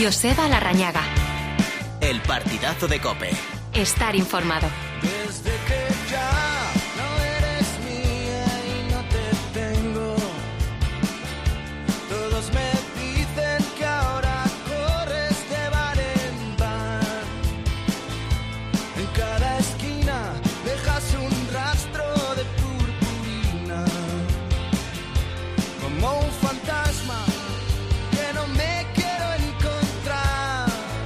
Joseba Larrañaga. El partidazo de COPE. Estar informado. Desde que ya no eres mía y no te tengo, todos me dicen que ahora corres de bar en bar. En cada esquina dejas un rastro de purpurina, como un fantasma que no me quiero encontrar.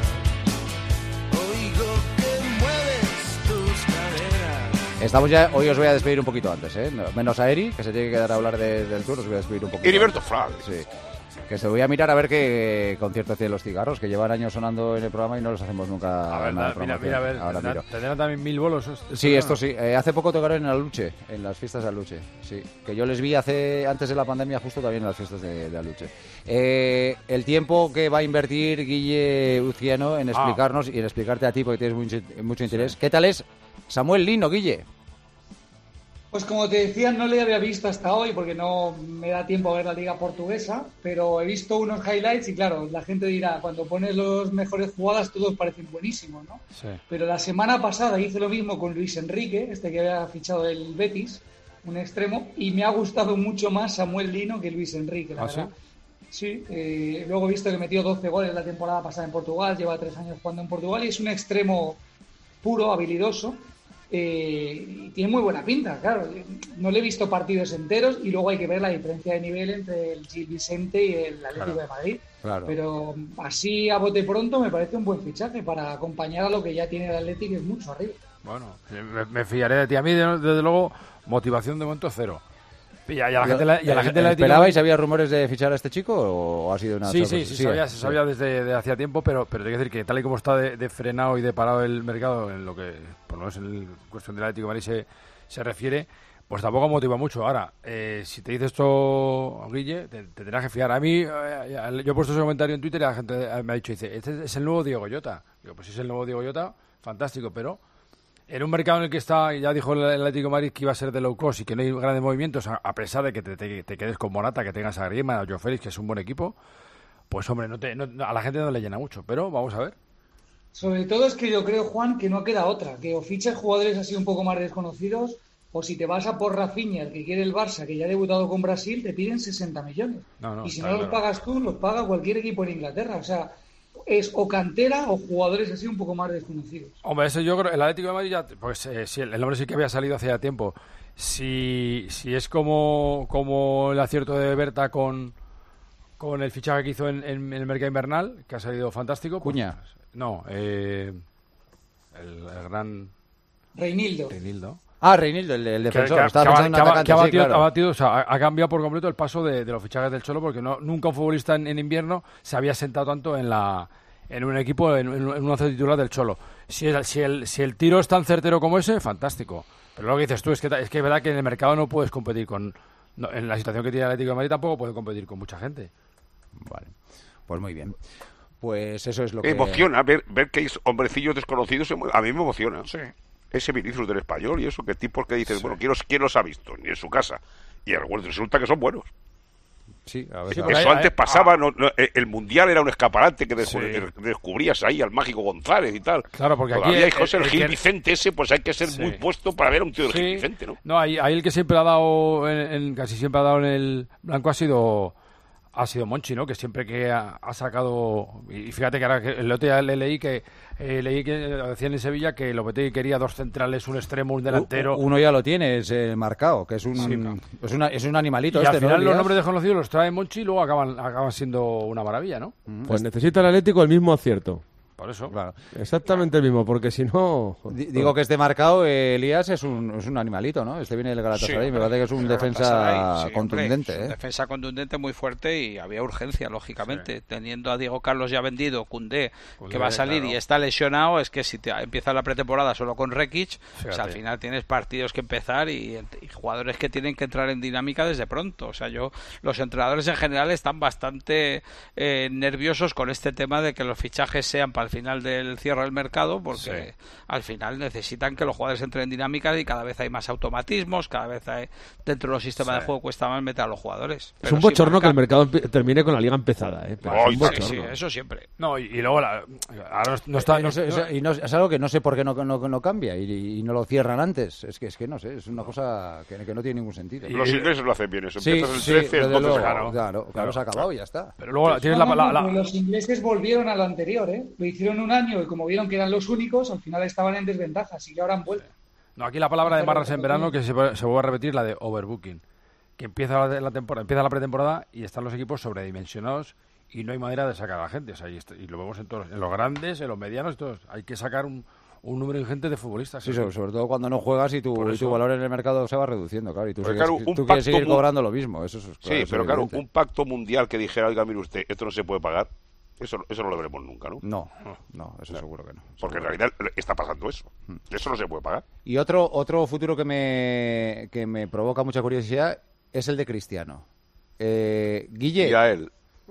Oigo que mueves tus caderas. Estamos ya, hoy os voy a despedir un poquito antes, menos a Eri, que se tiene que quedar a hablar del Tour, os voy a despedir un poquito. Heriberto Frank. Sí. Que se voy a mirar a ver qué concierto tienen los cigarros, que llevan años sonando en el programa y no los hacemos nunca. A ver, nada de mira, promoción. a ver, Ahora miro. tendrán también 1000 bolos. Sí, esto sí. Hace poco tocaron en Aluche, en las fiestas de Aluche. Sí, que yo les vi antes de la pandemia, justo también en las fiestas de Aluche. El tiempo que va a invertir Guille Uzquiano en explicarnos y en explicarte a ti, porque tienes mucho interés. Sí. ¿Qué tal es Samuel Lino, Guille? Pues como te decía, no le había visto hasta hoy porque no me da tiempo a ver la liga portuguesa, pero he visto unos highlights y claro, la gente dirá, cuando pones los mejores jugadas todos parecen buenísimos, ¿no? Sí. Pero la semana pasada hice lo mismo con Luis Enrique, que había fichado el Betis, un extremo, y me ha gustado mucho más Samuel Lino que Luis Enrique, la verdad. Sí, luego he visto que metió 12 goles la temporada pasada en Portugal, lleva 3 años jugando en Portugal y es un extremo puro, habilidoso. Y tiene muy buena pinta, claro. No le he visto partidos enteros y luego hay que ver la diferencia de nivel entre el Gil Vicente y el Atlético de Madrid. Claro. Pero así a bote pronto me parece un buen fichaje para acompañar a lo que ya tiene el Atlético, que es mucho arriba. Bueno, me fiaré de ti. A mí, desde luego, motivación de momento cero. Y a la gente le ¿Esperabais? ¿Había rumores de fichar a este chico o ha sido una Sí, se sabía desde hacía tiempo, pero tengo que decir que tal y como está de frenado y de parado el mercado en lo que, por lo menos en la cuestión del Atlético de Madrid se refiere, pues tampoco motiva mucho. Ahora, si te dice esto, Guille, te tendrás que fiar. A mí, yo he puesto ese comentario en Twitter y la gente me ha dicho, dice, este es el nuevo Diego Llota. Digo, pues si es el nuevo Diego Llota, fantástico, pero en un mercado en el que está, ya dijo el Atlético de Madrid que iba a ser de low cost y que no hay grandes movimientos, a pesar de que te quedes con Morata, que tengas a Griezmann, a Joao Félix, que es un buen equipo, pues hombre, a la gente no le llena mucho, pero vamos a ver. Sobre todo es que yo creo, Juan, que no queda otra, que o fichas jugadores así un poco más desconocidos, o si te vas a por Rafinha, el que quiere el Barça, que ya ha debutado con Brasil, te piden 60 millones. Y si no los pagas tú, los paga cualquier equipo en Inglaterra, o sea, es o cantera o jugadores así un poco más desconocidos. Hombre, eso yo creo, el Atlético de Madrid ya, pues sí, el nombre sí que había salido hace ya tiempo. Si es como el acierto de Berta con el fichaje que hizo en el mercado invernal, que ha salido fantástico. Cuña. Pues, no, el gran Reinildo. Reinildo, el defensor. Ha cambiado por completo el paso de los fichajes del Cholo, porque nunca un futbolista en invierno se había sentado tanto en un equipo, en un once titular del Cholo. Si el tiro es tan certero como ese, fantástico. Pero lo que dices tú es que es verdad que en el mercado no puedes competir en la situación que tiene el Atlético de Madrid tampoco puede competir con mucha gente. Vale, pues muy bien. Pues eso es lo que... emociona ver que hay hombrecillos desconocidos, a mí me emociona. Sí. Ese Vinicius del Español y eso, que tipos que dices, bueno, ¿quién los ha visto? Ni en su casa. Y algunos resulta que son buenos. Sí, a ver, eso antes pasaba, el Mundial era un escaparate que descubrías ahí al mágico González y tal. Claro, porque todavía aquí el Gil Vicente ese, pues hay que ser muy puesto para ver a un tío del Gil Vicente, ¿no? No, ahí el que siempre ha dado, casi siempre ha dado en el blanco ha sido Monchi, ¿no? Que siempre que ha sacado... Y fíjate que ahora el otro día leí que decían en Sevilla que Lopetegui quería 2 centrales, un extremo, un delantero. Uno ya lo tiene, es marcado, que es un animalito. Y al final los nombres desconocidos los trae Monchi y luego acaban siendo una maravilla, ¿no? Pues necesita el Atlético el mismo acierto. Por eso. Claro. Exactamente el mismo, porque si no... Digo que este marcado, Elías, es un animalito, ¿no? Este viene del Galatasaray, me parece que es un defensa contundente. Es un defensa contundente muy fuerte y había urgencia, lógicamente. Teniendo a Diego Carlos ya vendido, Koundé, que va a salir y está lesionado, es que si empieza la pretemporada solo con Rekic, pues al final tienes partidos que empezar y jugadores que tienen que entrar en dinámica desde pronto. O sea, los entrenadores en general están bastante nerviosos con este tema de que los fichajes sean para al final del cierre del mercado, porque al final necesitan que los jugadores entren en dinámicas y cada vez hay más automatismos, cada vez hay dentro de los sistemas de juego cuesta más meter a los jugadores. Es un bochorno que el mercado termine con la liga empezada, Sí, eso siempre. No, y luego ahora no está... es algo que no sé por qué no cambia y no lo cierran antes. Es que no sé, es una cosa que no tiene ningún sentido. Los ingleses lo hacen bien eso. Empiezas el 13, entonces claro, se ha acabado y ya está. Pero luego tienes los ingleses volvieron a lo anterior, ¿eh? Lo hicieron un año y como vieron que eran los únicos, al final estaban en desventaja, así que ahora han vuelto. No, aquí la palabra de Marras en verano, que se vuelve a repetir, la de overbooking. Que empieza la temporada, empieza la pretemporada y están los equipos sobredimensionados y no hay manera de sacar a la gente. O sea, y lo vemos en todos, en los grandes, en los medianos, todos. Hay que sacar un número ingente de futbolistas. Sí, sobre todo cuando no juegas y tu valor en el mercado se va reduciendo, claro. Y tú tú quieres seguir cobrando lo mismo. Eso es, sí, pero claro, un pacto mundial que dijera, oiga, mire usted, esto no se puede pagar, eso no lo veremos nunca, ¿no? No, eso seguro que no. Porque en realidad está pasando eso. Eso no se puede pagar. Y otro futuro que me provoca mucha curiosidad es el de Cristiano. Guille. Y a él.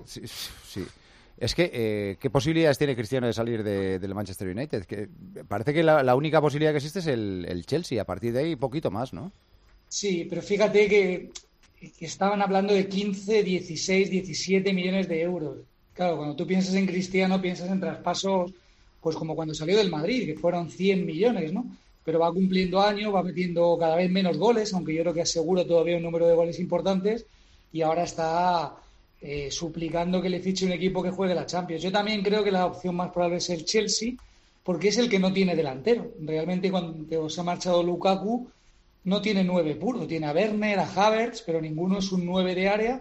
Sí. Es que, ¿qué posibilidades tiene Cristiano de salir del Manchester United? Que parece que la única posibilidad que existe es el Chelsea. A partir de ahí, poquito más, ¿no? Sí, pero fíjate que estaban hablando de 15, 16, 17 millones de euros. Claro, cuando tú piensas en Cristiano, piensas en traspasos, pues como cuando salió del Madrid, que fueron 100 millones, ¿no? Pero va cumpliendo años, va metiendo cada vez menos goles, aunque yo creo que aseguro todavía un número de goles importantes, y ahora está suplicando que le fiche un equipo que juegue la Champions. Yo también creo que la opción más probable es el Chelsea, porque es el que no tiene delantero. Realmente cuando se ha marchado Lukaku, no tiene 9 puro, tiene a Werner, a Havertz, pero ninguno es un 9 de área,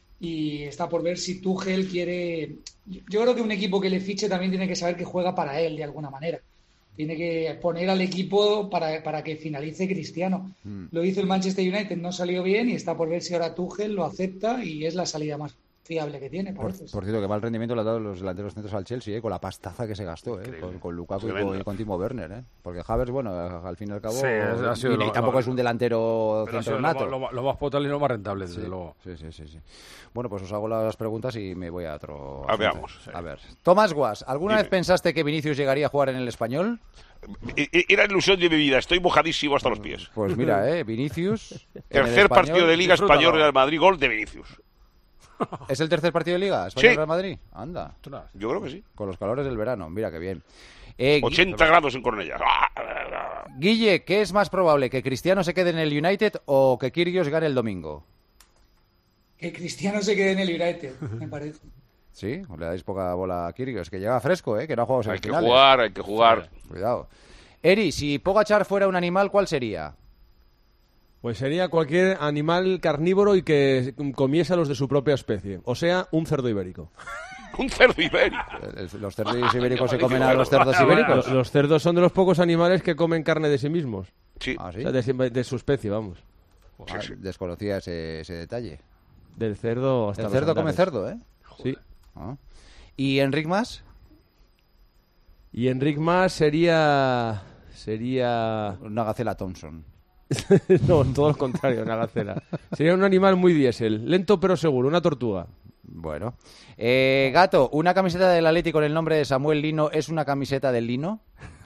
y está por ver si Tuchel quiere... Yo creo que un equipo que le fiche también tiene que saber que juega para él de alguna manera. Tiene que poner al equipo para que finalice Cristiano. Lo hizo el Manchester United, no salió bien y está por ver si ahora Tuchel lo acepta y es la salida más fiable que tiene. Por cierto, que mal rendimiento le ha dado los delanteros centros al Chelsea, con la pastaza que se gastó, con Lukaku y con Timo Werner. Porque Havertz, bueno, al fin y al cabo, y tampoco es un delantero centro nato. Lo más potable y lo más rentable, desde luego. Sí. Bueno, pues os hago las preguntas y me voy a otro. Veamos. A ver. Tomás Guas, ¿alguna vez pensaste que Vinicius llegaría a jugar en el Español? Era ilusión de mi vida, estoy mojadísimo hasta los pies. Pues mira, Vinicius. Tercer partido de Liga Español Real Madrid, gol de Vinicius. ¿Es el tercer partido de Liga Español Real Madrid? Anda. Yo creo que sí. Con los calores del verano, mira qué bien. 80 grados en Cornellá. Guille, ¿qué es más probable? ¿Que Cristiano se quede en el United o que Kyrgios gane el domingo? Que Cristiano se quede en el United, me parece. Sí, le dais poca bola a Kyrgios, que llega fresco, que no ha jugado semifinales. Hay que jugar. Cuidado. Eri, si Pogačar fuera un animal, ¿cuál sería? Pues sería cualquier animal carnívoro y que comiese a los de su propia especie. O sea, un cerdo ibérico. Un cerdo ibérico. ¿Los cerdos ibéricos se comen a los cerdos ibéricos? Los cerdos son de los pocos animales que comen carne de sí mismos. Sí. ¿Ah, sí? O sea, de su especie, vamos. Desconocía ese detalle. Del cerdo hasta el cerdo come cerdo, ¿eh? Sí. ¿Y Enric Mas? Y Enric Mas sería una gacela Thompson. No, todo lo contrario, una gacela. Sería un animal muy diésel, lento pero seguro, una tortuga. Bueno. Gato, ¿una camiseta del Atleti con el nombre de Samuel Lino es una camiseta del Lino?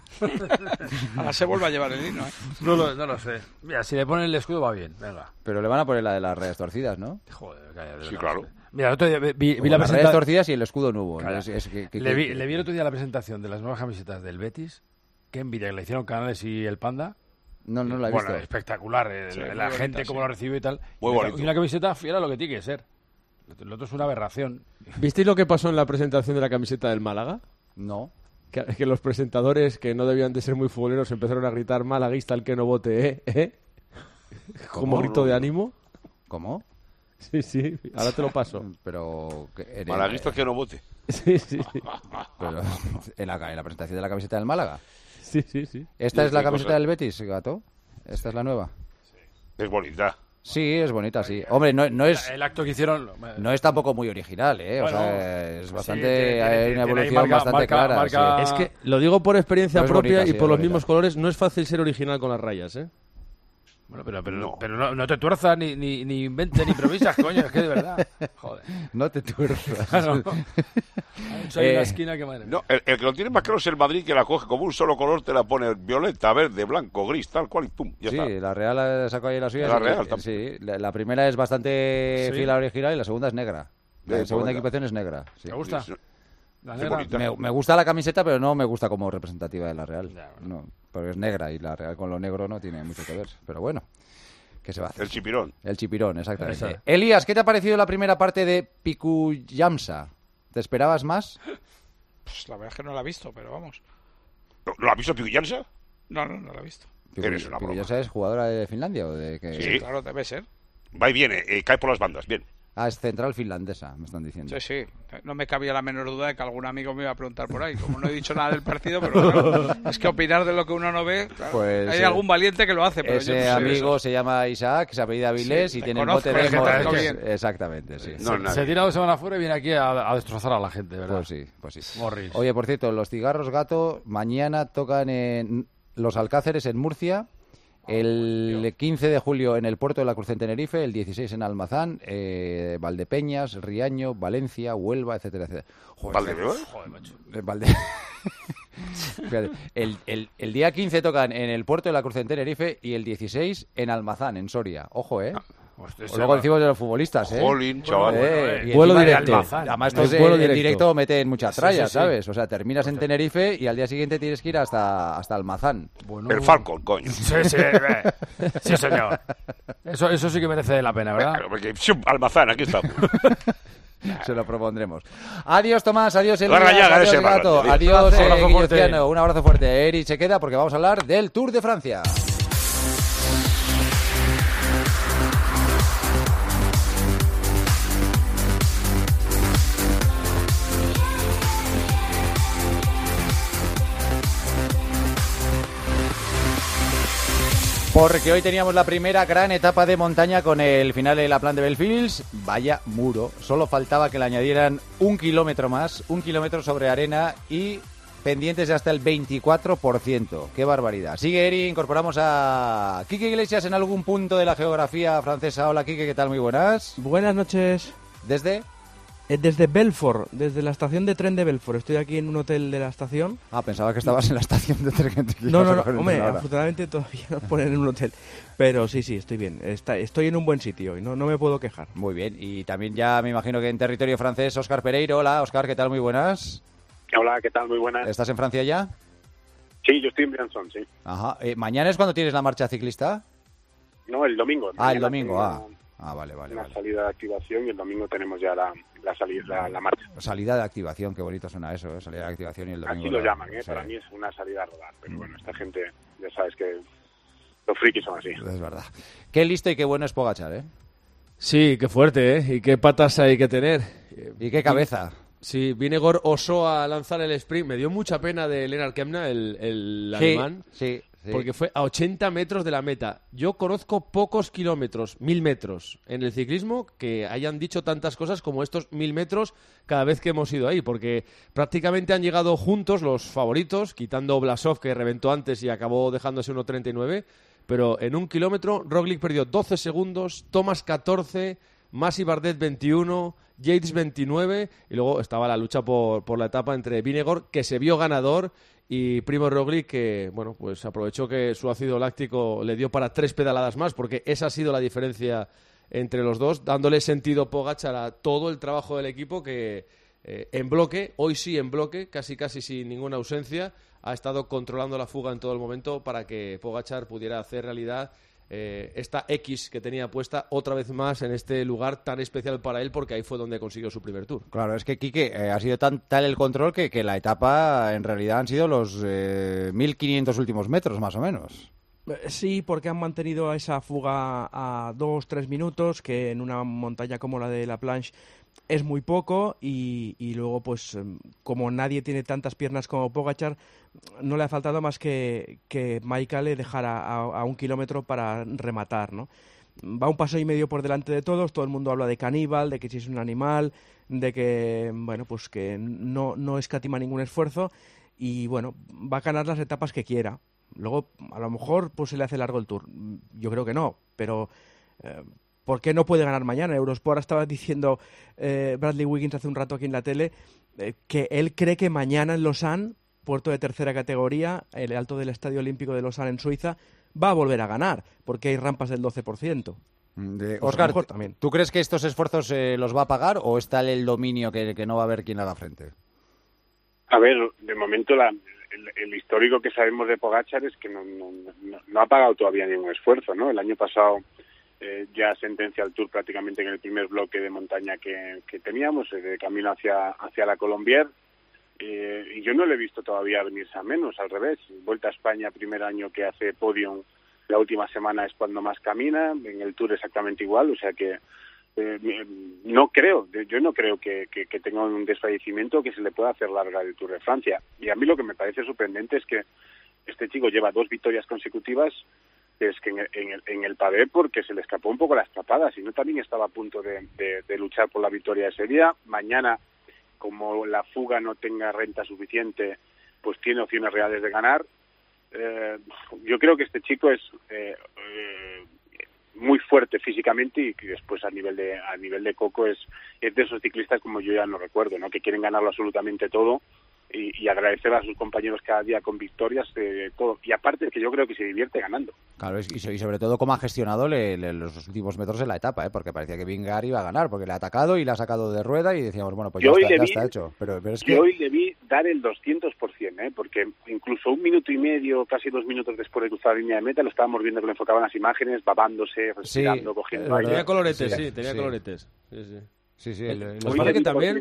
Ahora se vuelve a llevar el Lino, ¿eh? No lo sé. Mira, si le ponen el escudo va bien, venga. Pero le van a poner la de las rayas torcidas, ¿no? Joder, cállate. Sí, claro. Mira, el otro día vi la las rayas torcidas y el escudo nuevo. Claro. Le vi el otro día la presentación de las nuevas camisetas del Betis. Qué envidia, que le hicieron Canales y el Panda. No la he visto. Bueno, espectacular. La gente bonita, cómo lo recibe y tal. Muy bonito. Y una camiseta fiel a lo que tiene que ser. Lo otro es una aberración. ¿Visteis lo que pasó en la presentación de la camiseta del Málaga? No. Que los presentadores, que no debían de ser muy futboleros, empezaron a gritar malaguista el que no vote, como grito de ánimo. ¿Cómo? Sí, ahora te lo paso. Pero malaguista el que no vote. Sí. Pero, ¿en la presentación de la camiseta del Málaga? Sí. ¿Esta es la camiseta del Betis, Gato? ¿Esta es la nueva? Sí. Es bonita. Sí, es bonita, sí. Hombre, no es... El acto que hicieron... No es tampoco muy original, ¿eh? Bueno, o sea, es bastante... Sí, hay una evolución bastante clara. Sí. Es que lo digo por experiencia propia bonita, y por los mismos colores. No es fácil ser original con las rayas, ¿eh? Bueno, pero no te tuerzas ni inventes ni improvisas, coño, es que de verdad. Joder. No te tuerzas. Claro. Hay una esquina que madre. No, el que lo tiene más claro es el Madrid, que la coge como un solo color, te la pone violeta, verde, blanco, gris, tal cual, y pum, ya sí, está. La Real sacó ahí la suya. La Real, sí, la primera es bastante fiel a la original y la segunda es negra. La segunda equipación es negra. Sí. ¿Te gusta? La negra. Me gusta la camiseta, pero no me gusta como representativa de la Real. No, pero es negra y la Real con lo negro no tiene mucho que ver. Pero bueno, ¿qué se va a hacer? El chipirón. El chipirón, exactamente. Esa. Elías, ¿qué te ha parecido la primera parte de Pikuyamsa? ¿Te esperabas más? Pues la verdad es que no la he visto, pero vamos. ¿Lo has visto Pikuyamsa? No la he visto. Eres una broma. ¿Pikuyamsa es jugadora de Finlandia o de qué? Sí. Claro, debe ser. Va y viene, cae por las bandas, bien. Ah, es central finlandesa, me están diciendo. Sí. No me cabía la menor duda de que algún amigo me iba a preguntar por ahí. Como no he dicho nada del partido, pero claro, es que opinar de lo que uno no ve, claro, Pues, hay algún valiente que lo hace. Pero yo ese no sé amigo eso. se llama Isaac, se apellida Vilés Sí, y te tiene el conozco, bote de es que te Morris. conozco bien. Exactamente, sí. No, Se tira 2 semanas fuera y viene aquí a destrozar a la gente, ¿verdad? Pues sí. Morris. Oye, por cierto, los cigarros gato mañana tocan en Los Alcáceres en Murcia, el 15 de julio en el Puerto de la Cruz en Tenerife, el 16 en Almazán, Valdepeñas, Riaño, Valencia, Huelva, etcétera, etcétera. ¿Valdepeñas? Joder, macho. Fíjate, el día 15 tocan en el Puerto de la Cruz en Tenerife y el 16 en Almazán, en Soria. Ojo, Hostia, Luego decimos de los futbolistas, Jolín, chaval. Y Vuelo encima directo. Además, Es estos vuelo en directo. directo meten muchas Sí, trallas, sí, sí. ¿sabes? O sea, terminas en Tenerife y al día siguiente tienes que ir hasta Almazán. Bueno, El Falcon, coño. Sí, sí, señor. Eso sí que merece la pena, ¿verdad? Porque, Almazán, aquí estamos. Se lo propondremos. Adiós, Tomás. Adiós, La Elías. Rañaga, Adiós, ese Gato. Rañaga. Adiós, Un abrazo Guillo fuerte. Ciano. Un abrazo fuerte. Eri se queda porque vamos a hablar del Tour de Francia. Porque hoy teníamos la primera gran etapa de montaña con el final de la Plan de Belfils. Vaya muro. Solo faltaba que le añadieran 1 kilómetro más, 1 kilómetro sobre arena y pendientes de hasta el 24%. ¡Qué barbaridad! Sigue Eri, incorporamos a Quique Iglesias en algún punto de la geografía francesa. Hola, Quique, ¿qué tal? Muy buenas. Buenas noches. ¿Desde? Desde Belfort, desde la estación de tren de Belfort. Estoy aquí en un hotel de la estación. Ah, pensaba que estabas en la estación de tren. No, hombre, afortunadamente todavía no ponen en un hotel. Pero sí, estoy bien. Estoy en un buen sitio y no me puedo quejar. Muy bien, y también ya me imagino que en territorio francés, Óscar Pereiro. Hola, Óscar, ¿qué tal? Muy buenas. Hola, ¿qué tal? Muy buenas. ¿Estás en Francia ya? Sí, yo estoy en Briançon, sí. Ajá. ¿Mañana es cuando tienes la marcha ciclista? No, el domingo. Ah, el Mañana domingo, tengo vale. Una salida de activación y el domingo tenemos ya la marcha. Salida de activación, qué bonito suena eso, salida de activación y el domingo. Así lo llaman, sí. Para mí es una salida a rodar, pero bueno, esta gente, ya sabes que los frikis son así. Es verdad. Qué listo y qué bueno es Pogačar, ¿eh? Sí, qué fuerte, ¿eh? Y qué patas hay que tener. Y qué cabeza. Sí, Vingegaard osó a lanzar el sprint. Me dio mucha pena de Lennart Kemna, el alemán. Sí. Porque fue a 80 metros de la meta. Yo conozco pocos kilómetros, 1000 metros, en el ciclismo que hayan dicho tantas cosas como estos 1000 metros cada vez que hemos ido ahí, porque prácticamente han llegado juntos los favoritos, quitando Blasov, que reventó antes y acabó dejándose 1.39, pero en 1 kilómetro Roglic perdió 12 segundos, Thomas 14, Masi Bardet 21, Yates 29, y luego estaba la lucha por la etapa entre Vingegaard, que se vio ganador, y Primo Roglic, que bueno, pues aprovechó que su ácido láctico le dio para 3 pedaladas más, porque esa ha sido la diferencia entre los dos, dándole sentido Pogačar a todo el trabajo del equipo que en bloque, hoy sí en bloque, casi sin ninguna ausencia, ha estado controlando la fuga en todo el momento para que Pogačar pudiera hacer realidad esta X que tenía puesta otra vez más en este lugar tan especial para él, porque ahí fue donde consiguió su primer Tour. Claro, es que Quique, ha sido tal el control que la etapa en realidad han sido los 1500 últimos metros más o menos. Sí, porque han mantenido esa fuga a 2-3 minutos, que en una montaña como la de La Planche es muy poco, y luego pues como nadie tiene tantas piernas como Pogačar, no le ha faltado más que Majka le dejara a 1 kilómetro para rematar, ¿no? Va 1,5 pasos por delante de todos, todo el mundo habla de caníbal, de que si es un animal, de que bueno, pues que no escatima ningún esfuerzo, y bueno, va a ganar las etapas que quiera. Luego, a lo mejor, pues se le hace largo el Tour. Yo creo que no, pero ¿por qué no puede ganar mañana? Eurosport estaba diciendo Bradley Wiggins hace un rato aquí en la tele que él cree que mañana en Lausanne, puerto de tercera categoría, el alto del Estadio Olímpico de Lausanne en Suiza, va a volver a ganar, porque hay rampas del 12%. Óscar, ¿tú crees que estos esfuerzos los va a pagar o está el dominio que no va a haber quien haga frente? A ver, de momento el histórico que sabemos de Pogačar es que no ha pagado todavía ningún esfuerzo, ¿no? El año pasado ya sentencia al Tour prácticamente en el primer bloque de montaña que teníamos, de camino hacia la Colombier, y yo no le he visto todavía venirse a menos, al revés. Vuelta a España, primer año que hace podium, la última semana es cuando más camina, en el Tour exactamente igual, o sea que yo no creo que tenga un desfallecimiento que se le pueda hacer larga el Tour de Francia. Y a mí lo que me parece sorprendente es que este chico lleva 2 victorias consecutivas, es que en el pavé, porque se le escapó un poco la escapada, si no también estaba a punto de luchar por la victoria ese día. Mañana, como la fuga no tenga renta suficiente, pues tiene opciones reales de ganar. Yo creo que este chico es muy fuerte físicamente y que después a nivel de coco es de esos ciclistas como yo ya no recuerdo, ¿no? Que quieren ganarlo absolutamente todo y agradecer a sus compañeros cada día con victorias, todo. Y aparte que yo creo que se divierte ganando. Claro, y sobre todo cómo ha gestionado los últimos metros de la etapa, porque parecía que Vingegaard iba a ganar, porque le ha atacado y le ha sacado de rueda y decíamos, bueno, pues ya está hecho. Pero es que hoy le vi dar el 200%, porque incluso 1 minuto y medio, casi 2 minutos después de cruzar la línea de meta, lo estábamos viendo que lo enfocaban las imágenes, babándose, respirando, cogiendo aire. Tenía coloretes, tenía coloretes. Sí. Nos parece que también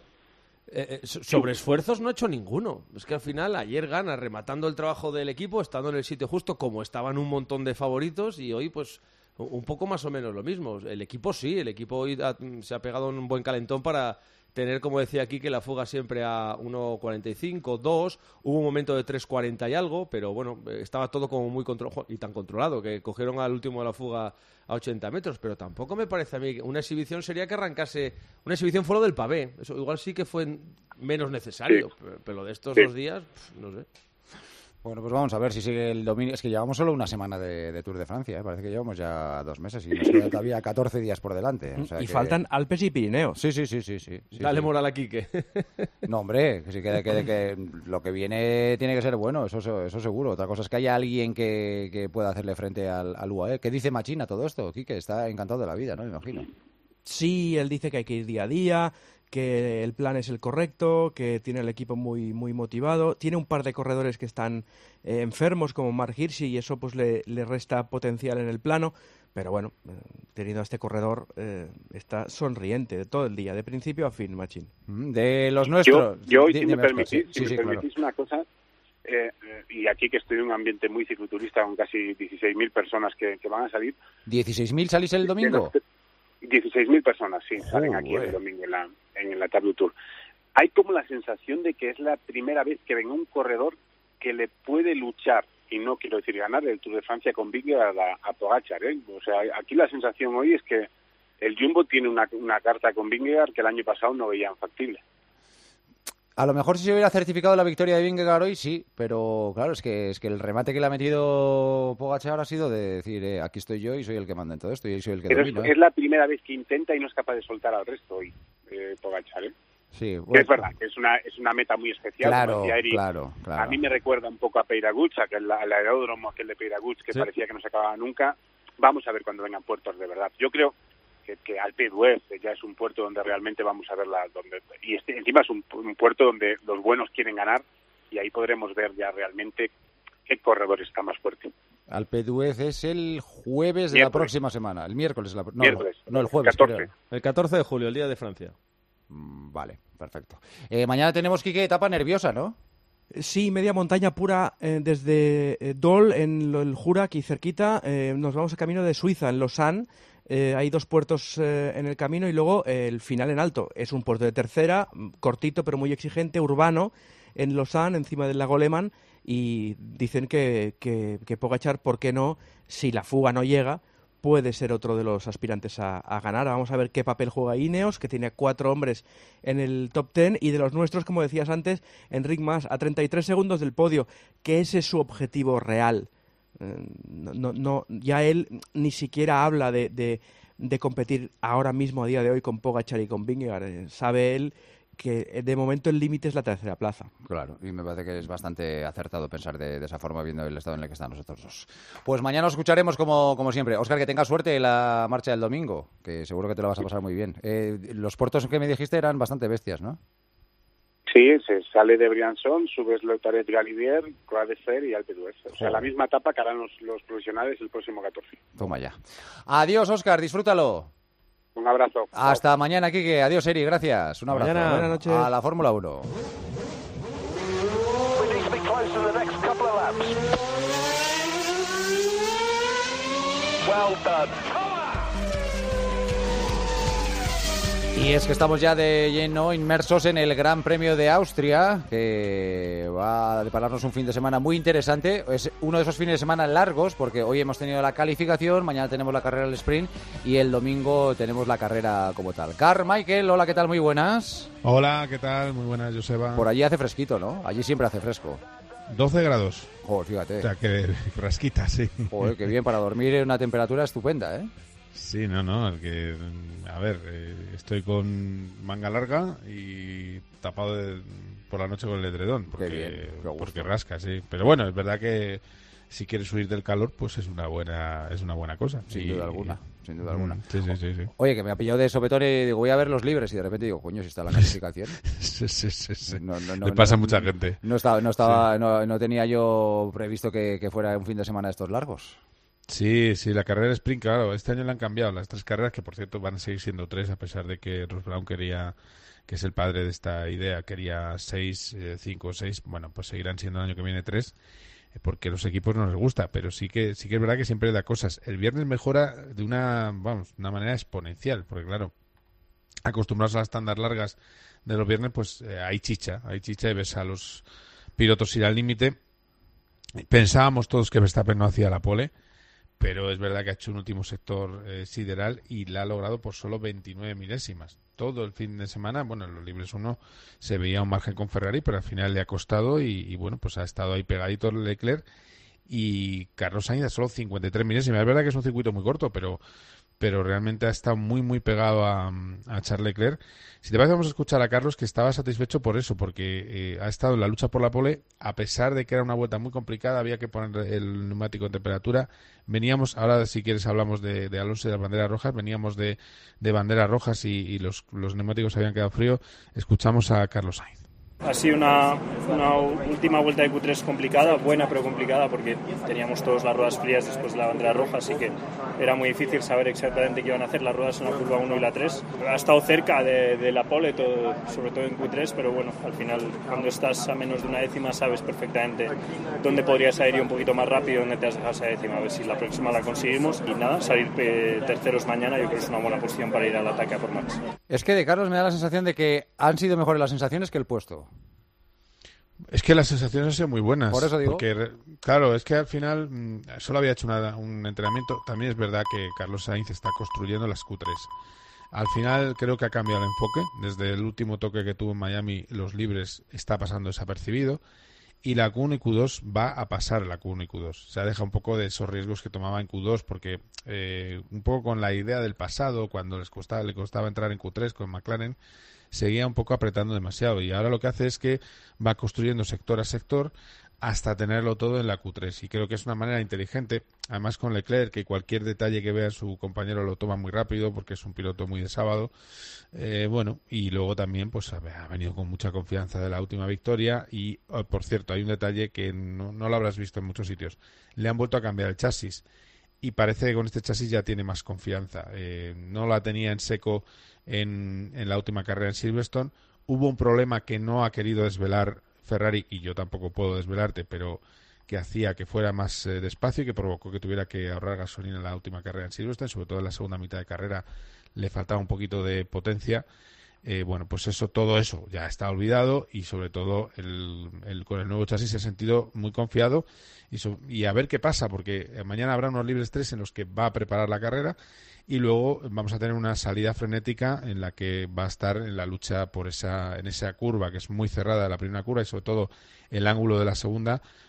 sobre esfuerzos no ha hecho ninguno. Es que al final ayer gana rematando el trabajo del equipo, estando en el sitio justo, como estaban un montón de favoritos, y hoy pues un poco más o menos lo mismo. El equipo hoy se ha pegado un buen calentón para tener, como decía aquí, que la fuga siempre a 1.45, 2, hubo un momento de 3.40 y algo, pero bueno, estaba todo como muy controlado, y tan controlado, que cogieron al último de la fuga a 80 metros, pero tampoco me parece a mí que una exhibición sería que arrancase, una exhibición fuera del pavé, eso igual sí que fue menos necesario, pero de estos 2 días, no sé. Bueno, pues vamos a ver si sigue el dominio. Es que llevamos solo una semana de Tour de Francia, parece que llevamos ya 2 meses y nos queda todavía 14 días por delante. O sea faltan Alpes y Pirineos. Sí. Dale moral a Quique. No, hombre, que lo que viene tiene que ser bueno, eso seguro. Otra cosa es que haya alguien que pueda hacerle frente al UAE. ¿Qué dice Machina todo esto? Quique está encantado de la vida, ¿no? Me imagino. Sí, él dice que hay que ir día a día, que el plan es el correcto, que tiene el equipo muy muy motivado. Tiene un par de corredores que están enfermos, como Mark Hirschi, y eso pues le resta potencial en el plano. Pero bueno, teniendo a este corredor, está sonriente de todo el día, de principio a fin, Machín. De los nuestros... Yo hoy, si me permitís una cosa, y aquí que estoy en un ambiente muy cicloturista con casi 16.000 personas que van a salir... ¿16.000 salís el domingo? 16.000 personas, sí, salen aquí el domingo en la Tableau Tour. Hay como la sensación de que es la primera vez que venga un corredor que le puede luchar, y no quiero decir ganar, el Tour de Francia con Vingegaard a Pogačar, ¿eh? O sea, aquí la sensación hoy es que el Jumbo tiene una carta con Vingegaard que el año pasado no veían factible. A lo mejor si se hubiera certificado la victoria de Vingegaard hoy, sí, pero claro, es que el remate que le ha metido Pogačar ha sido de decir, aquí estoy yo y soy el que manda en todo esto y soy el que domino. Es la primera vez que intenta y no es capaz de soltar al resto hoy, Pogačar, ¿eh? Sí, bueno. Que es verdad, que es una meta muy especial. Claro, Eric, claro. A mí me recuerda un poco a Peiragucha, que el aeródromo aquel de Peiragucha, que parecía que no se acababa nunca. Vamos a ver cuando vengan puertos de verdad. Yo creo que Alpe d'Huez ya es un puerto donde realmente vamos a verla, y encima es un puerto donde los buenos quieren ganar, y ahí podremos ver ya realmente qué corredor está más fuerte. Alpe d'Huez es el jueves de la próxima semana, el miércoles. Miércoles. No, el jueves. 14. El 14 de julio, el día de Francia. Vale, perfecto. Mañana tenemos, Quique, etapa nerviosa, ¿no? Sí, media montaña pura desde Dol, en el Jura, aquí cerquita. Nos vamos a camino de Suiza, en Lausanne. Hay 2 puertos en el camino y luego el final en alto. Es un puerto de tercera, cortito pero muy exigente, urbano, en Lausanne, encima del lago Lehmann, y dicen que Pogačar, ¿por qué no? Si la fuga no llega, puede ser otro de los aspirantes a ganar. Vamos a ver qué papel juega Ineos, que tiene a 4 hombres en el top 10, y de los nuestros, como decías antes, Enric Mas, a 33 segundos del podio, que ese es su objetivo real. Ya él ni siquiera habla de competir ahora mismo, a día de hoy, con Pogačar y con Vingegaard. Sabe él que de momento el límite es la tercera plaza. Claro, y me parece que es bastante acertado pensar de esa forma, viendo el estado en el que están nosotros dos. Pues mañana os escucharemos como siempre. Óscar, que tengas suerte en la marcha del domingo, que seguro que te lo vas a pasar muy bien. Los puertos que me dijiste eran bastante bestias, ¿no? Sí, se sale de Briançon, subes Lautaret Galibier, Croix de Fer y Alpe d'Huez. O sea, la misma etapa que harán los profesionales el próximo 14. Toma ya. Adiós, Óscar, disfrútalo. Un abrazo. Hasta mañana, Quique. Adiós, Eri, gracias. Un abrazo. Mañana. Buenas noches. A la Fórmula 1. Y es que estamos ya de lleno inmersos en el Gran Premio de Austria, que va a depararnos un fin de semana muy interesante. Es uno de esos fines de semana largos, porque hoy hemos tenido la calificación, mañana tenemos la carrera del sprint y el domingo tenemos la carrera como tal. Carmichael, hola, ¿qué tal? Muy buenas. Hola, ¿qué tal? Muy buenas, Joseba. Por allí hace fresquito, ¿no? Allí siempre hace fresco. 12 grados. Joder, fíjate. O sea, que fresquita, sí. Joder, qué bien, para dormir en una temperatura estupenda, ¿eh? Sí, no, que, a ver, estoy con manga larga y tapado por la noche con el edredón, porque rasca, sí. Pero bueno, es verdad que si quieres huir del calor, pues es una buena cosa. Sin duda alguna. Sí. Oye, que me ha pillado de sopetón y digo, voy a ver los libres y de repente digo, coño, si está la clasificación. Sí. Le pasa a mucha gente. No tenía yo previsto que fuera un fin de semana de estos largos. Sí, la carrera sprint, claro, este año le han cambiado las 3 carreras, que por cierto van a seguir siendo 3, a pesar de que Ross Braun quería, que es el padre de esta idea, quería 6, 5 o 6, bueno, pues seguirán siendo el año que viene 3, porque a los equipos no les gusta, pero sí que es verdad que siempre da cosas. El viernes mejora de una manera exponencial, porque claro, acostumbrados a las tandas largas de los viernes, pues hay chicha y ves a los pilotos ir al límite. Pensábamos todos que Verstappen no hacía la pole, pero es verdad que ha hecho un último sector sideral y la ha logrado por solo 29 milésimas. Todo el fin de semana, bueno, en los libres 1 se veía un margen con Ferrari, pero al final le ha costado y bueno, pues ha estado ahí pegadito Leclerc y Carlos Sainz a solo 53 milésimas. Es verdad que es un circuito muy corto, pero realmente ha estado muy pegado a Charles Leclerc. Si te parece, vamos a escuchar a Carlos, que estaba satisfecho por eso, porque ha estado en la lucha por la pole, a pesar de que era una vuelta muy complicada, había que poner el neumático en temperatura. Veníamos, ahora si quieres hablamos de Alonso y de las banderas rojas, veníamos de banderas rojas y los neumáticos habían quedado fríos. Escuchamos a Carlos Sainz. Ha sido una última vuelta de Q3 complicada, buena pero complicada, porque teníamos todas las ruedas frías después de la bandera roja, así que era muy difícil saber exactamente qué iban a hacer las ruedas en la curva 1 y la 3. Ha estado cerca de la pole, sobre todo en Q3, pero bueno, al final cuando estás a menos de una décima sabes perfectamente dónde podrías ir un poquito más rápido, dónde te has dejado esa décima. A ver si la próxima la conseguimos y nada, salir terceros mañana yo creo que es una buena posición para ir al ataque a por Max. Es que de Carlos me da la sensación de que han sido mejores las sensaciones que el puesto. Es que las sensaciones han sido muy buenas. Por eso digo. Porque, claro, es que al final solo había hecho un entrenamiento. También es verdad que Carlos Sainz está construyendo las Q3. Al final creo que ha cambiado el enfoque. Desde el último toque que tuvo en Miami, los libres está pasando desapercibido. Y la Q1 y Q2 va a pasar la Q1 y Q2. Se aleja un poco de esos riesgos que tomaba en Q2, porque un poco con la idea del pasado, cuando le costaba entrar en Q3 con McLaren, seguía un poco apretando demasiado, y ahora lo que hace es que va construyendo sector a sector hasta tenerlo todo en la Q3, y creo que es una manera inteligente, además con Leclerc, que cualquier detalle que vea su compañero lo toma muy rápido porque es un piloto muy de sábado, y luego también pues ha venido con mucha confianza de la última victoria. Y por cierto, hay un detalle que no lo habrás visto en muchos sitios: le han vuelto a cambiar el chasis y parece que con este chasis ya tiene más confianza. No la tenía en seco en la última carrera en Silverstone. Hubo un problema que no ha querido desvelar Ferrari, y yo tampoco puedo desvelarte, pero que hacía que fuera más despacio y que provocó que tuviera que ahorrar gasolina en la última carrera en Silverstone, sobre todo en la segunda mitad de carrera le faltaba un poquito de potencia. Bueno, pues todo eso ya está olvidado, y sobre todo con el nuevo chasis se ha sentido muy confiado, y a ver qué pasa, porque mañana habrá unos libres 3 en los que va a preparar la carrera, y luego vamos a tener una salida frenética en la que va a estar en la lucha en esa curva que es muy cerrada, la primera curva, y sobre todo el ángulo de la segunda,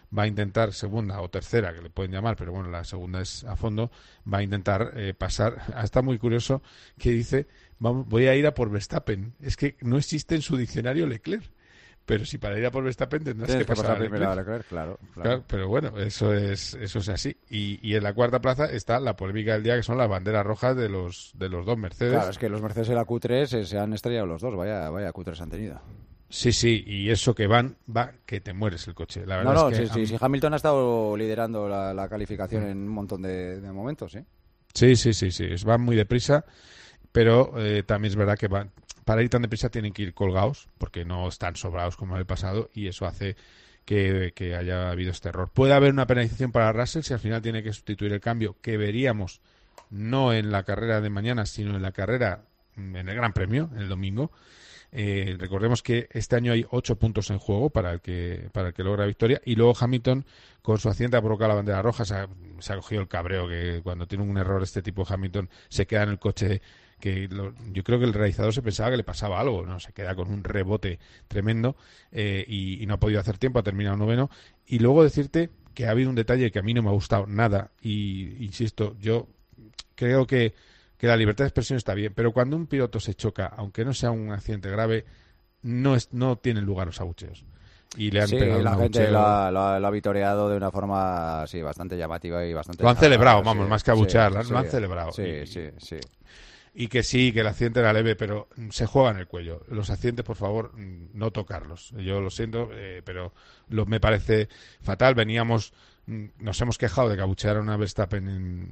va a intentar, segunda o tercera, que le pueden llamar, pero bueno, la segunda es a fondo, va a intentar pasar. Está muy curioso que dice, voy a ir a por Verstappen. Es que no existe en su diccionario Leclerc. Pero si para ir a por Verstappen tendrás que pasar a Leclerc. Claro. Pero bueno, eso es así. Y en la cuarta plaza está la polémica del día, que son las banderas rojas de los dos Mercedes. Claro, es que los Mercedes y la Q3 se han estrellado los dos. Vaya Q3 han tenido. Sí, y eso que va que te mueres el coche. La verdad es que sí, Hamilton ha estado liderando la calificación en un montón de momentos, ¿sí? Sí, van muy deprisa, pero también es verdad que para ir tan deprisa tienen que ir colgados, porque no están sobrados como en el pasado, y eso hace que haya habido este error. Puede haber una penalización para Russell si al final tiene que sustituir el cambio, que veríamos no en la carrera de mañana, sino en la carrera, en el Gran Premio, el domingo. Recordemos que este año hay 8 puntos en juego para el que logra victoria, y luego Hamilton con su accidente ha provocado la bandera roja. Se ha cogido el cabreo, que cuando tiene un error este tipo Hamilton se queda en el coche, yo creo que el realizador se pensaba que le pasaba algo, no, se queda con un rebote tremendo, y no ha podido hacer tiempo, ha terminado noveno. Y luego decirte que ha habido un detalle que a mí no me ha gustado nada, y insisto, yo creo que la libertad de expresión está bien, pero cuando un piloto se choca, aunque no sea un accidente grave, no tienen lugar los abucheos. Y le han pegado la un gente abucheo. lo ha vitoreado de una forma bastante llamativa y bastante... Lo han celebrado, más que abuchear, lo han celebrado. Sí. Y que el accidente era leve, pero se juega en el cuello. Los accidentes, por favor, no tocarlos. Yo lo siento, pero me parece fatal. Nos hemos quejado de que abuchearon a Verstappen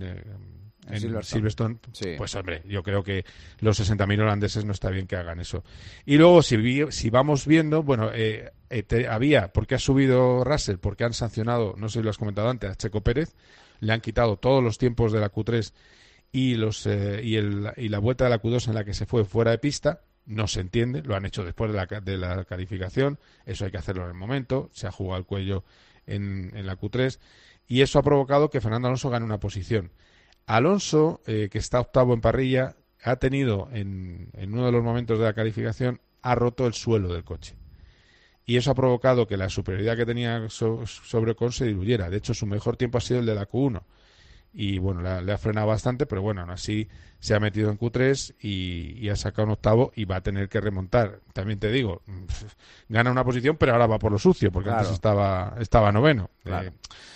en Silverstone. Sí. Pues hombre, yo creo que los 60.000 holandeses no está bien que hagan eso. Y luego, si vamos viendo, bueno, porque ha subido Russell, porque han sancionado, no sé si lo has comentado antes, a Checo Pérez, le han quitado todos los tiempos de la Q3 y la vuelta de la Q2 en la que se fue fuera de pista. No se entiende, lo han hecho después de la calificación, eso hay que hacerlo en el momento, se ha jugado el cuello en la Q3, y eso ha provocado que Fernando Alonso gane una posición. Alonso, que está octavo en parrilla, ha tenido en uno de los momentos de la calificación, ha roto el suelo del coche. Y eso ha provocado que la superioridad que tenía sobre Ocon se diluyera. De hecho, su mejor tiempo ha sido el de la Q1. Y bueno, le ha frenado bastante, pero bueno, aún así se ha metido en Q3 y ha sacado un octavo y va a tener que remontar. También te digo, gana una posición, pero ahora va por lo sucio, porque antes estaba noveno. Claro.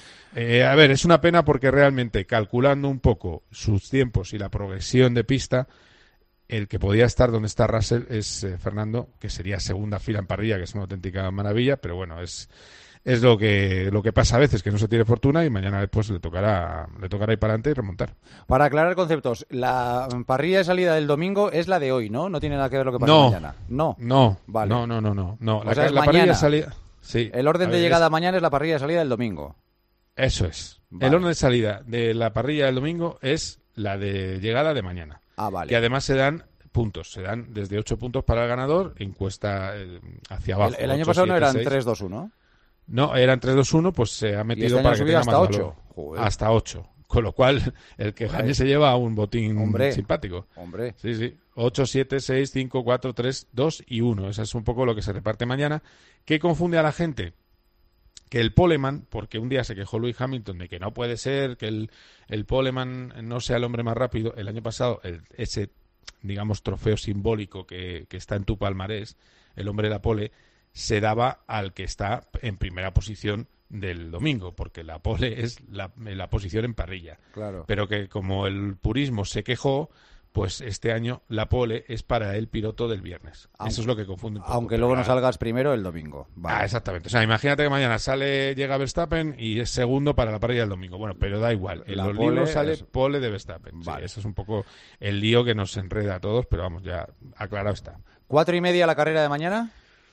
A ver, es una pena porque realmente, calculando un poco sus tiempos y la progresión de pista, el que podía estar donde está Russell es Fernando, que sería segunda fila en parrilla, que es una auténtica maravilla, pero bueno, es lo que pasa a veces, que no se tiene fortuna, y mañana después le tocará ir para adelante y remontar. Para aclarar conceptos, la parrilla de salida del domingo es la de hoy, ¿no? No tiene nada que ver lo que pasa mañana. No. Vale. No. O sea, es la mañana. parrilla de salida... Sí. El orden de llegada mañana es la parrilla de salida del domingo. Eso es. Vale. El orden de salida de la parrilla del domingo es la de llegada de mañana. Vale. Que además se dan puntos. Se dan desde 8 puntos para el ganador, encuesta hacia abajo. El año 8, pasado 7, no eran 6. 3-2-1. No, eran 3-2-1, pues se ha metido este para que tenga hasta más 8. valor. Hasta 8. Con lo cual, el que gane se lleva un botín simpático. Hombre. Sí. 8, 7, 6, 5, 4, 3, 2 y 1. Eso es un poco lo que se reparte mañana. ¿Qué confunde a la gente? Que el poleman, porque un día se quejó Lewis Hamilton de que no puede ser que el poleman no sea el hombre más rápido. El año pasado, ese, digamos, trofeo simbólico que está en tu palmarés, el hombre de la pole, se daba al que está en primera posición del domingo, porque la pole es la posición en parrilla. Claro. Pero que como el purismo se quejó, pues este año la pole es para el piloto del viernes. Eso es lo que confunde un poco. Aunque luego no salgas primero el domingo. Vale. Exactamente. O sea, imagínate que mañana llega Verstappen y es segundo para la parrilla del domingo. Bueno, pero da igual. En los libros sale pole de Verstappen. Vale. Sí, eso es un poco el lío que nos enreda a todos, pero vamos, ya aclarado está. 4:30 la carrera de mañana.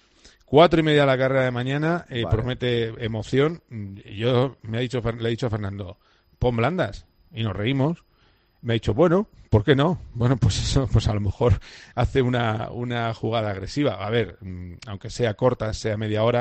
4:30 la carrera de mañana, vale. Promete emoción. Le he dicho a Fernando, pon blandas, y nos reímos. Me ha dicho, bueno, ¿por qué no? Bueno, pues eso, pues a lo mejor hace una jugada agresiva. A ver, aunque sea corta, sea media hora,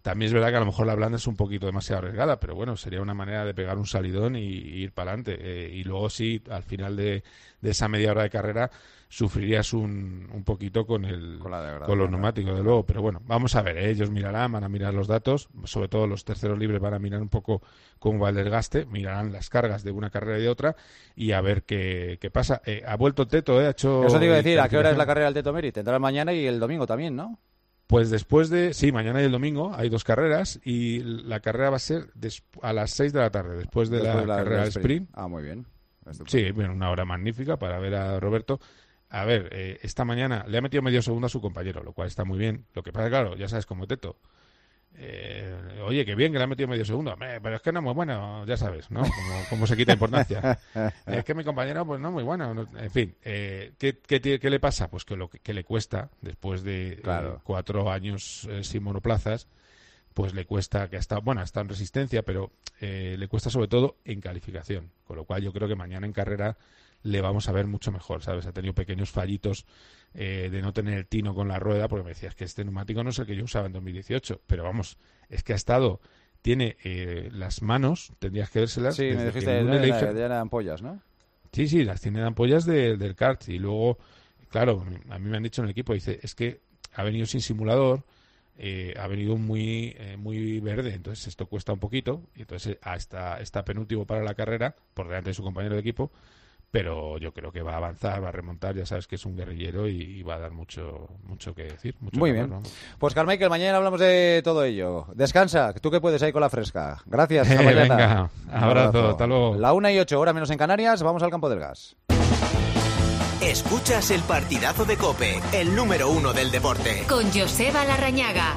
También es verdad que a lo mejor la blanda es un poquito demasiado arriesgada, pero bueno, sería una manera de pegar un salidón y ir para adelante. Y luego sí, al final de esa media hora de carrera, sufrirías un poquito con los neumáticos, de luego. Pero bueno, vamos a ver, ellos mirarán, van a mirar los datos, sobre todo los terceros libres van a mirar un poco cómo va el desgaste, mirarán las cargas de una carrera y de otra y a ver qué pasa. Ha vuelto Teto, ha hecho... Eso te iba a decir, ¿a qué hora es la carrera del Teto Merit? Tendrá mañana y el domingo también, ¿no? Pues después sí, mañana y el domingo hay 2 carreras y la carrera va a ser a las 6 de la tarde, después de la carrera del sprint. Ah, muy bien. Sí, bueno, una hora magnífica para ver a Roberto. A ver, esta mañana le ha metido medio segundo a su compañero, lo cual está muy bien. Lo que pasa, claro, ya sabes, como Teto. Oye, qué bien que le ha metido medio segundo, pero es que no es muy bueno, ya sabes, ¿no? Como se quita importancia. Es que mi compañero, pues no muy bueno. En fin, ¿qué le pasa? Pues que le cuesta, después de 4 años sin monoplazas, pues le cuesta, que está en resistencia, pero le cuesta sobre todo en calificación. Con lo cual yo creo que mañana en carrera le vamos a ver mucho mejor, ¿sabes? Ha tenido pequeños fallitos de no tener el tino con la rueda, porque me decías que este neumático no es el que yo usaba en 2018, pero vamos, es que tiene las manos, tendrías que vérselas. Sí, me dijiste de ampollas, ¿no? Sí, las tiene de ampollas del kart, y luego, claro, a mí me han dicho en el equipo, dice, es que ha venido sin simulador, ha venido muy verde, entonces esto cuesta un poquito, y entonces está penúltimo para la carrera, por delante de su compañero de equipo, pero yo creo que va a avanzar, va a remontar, ya sabes que es un guerrillero y va a dar mucho que decir. Muy bien. Pues Carmichael, mañana hablamos de todo ello. Descansa, tú que puedes ahí con la fresca. Gracias. Venga, abrazo, hasta luego. 1:08, hora menos en Canarias, vamos al campo del gas. Escuchas el partidazo de COPE, el número 1 del deporte. Con Joseba Larrañaga.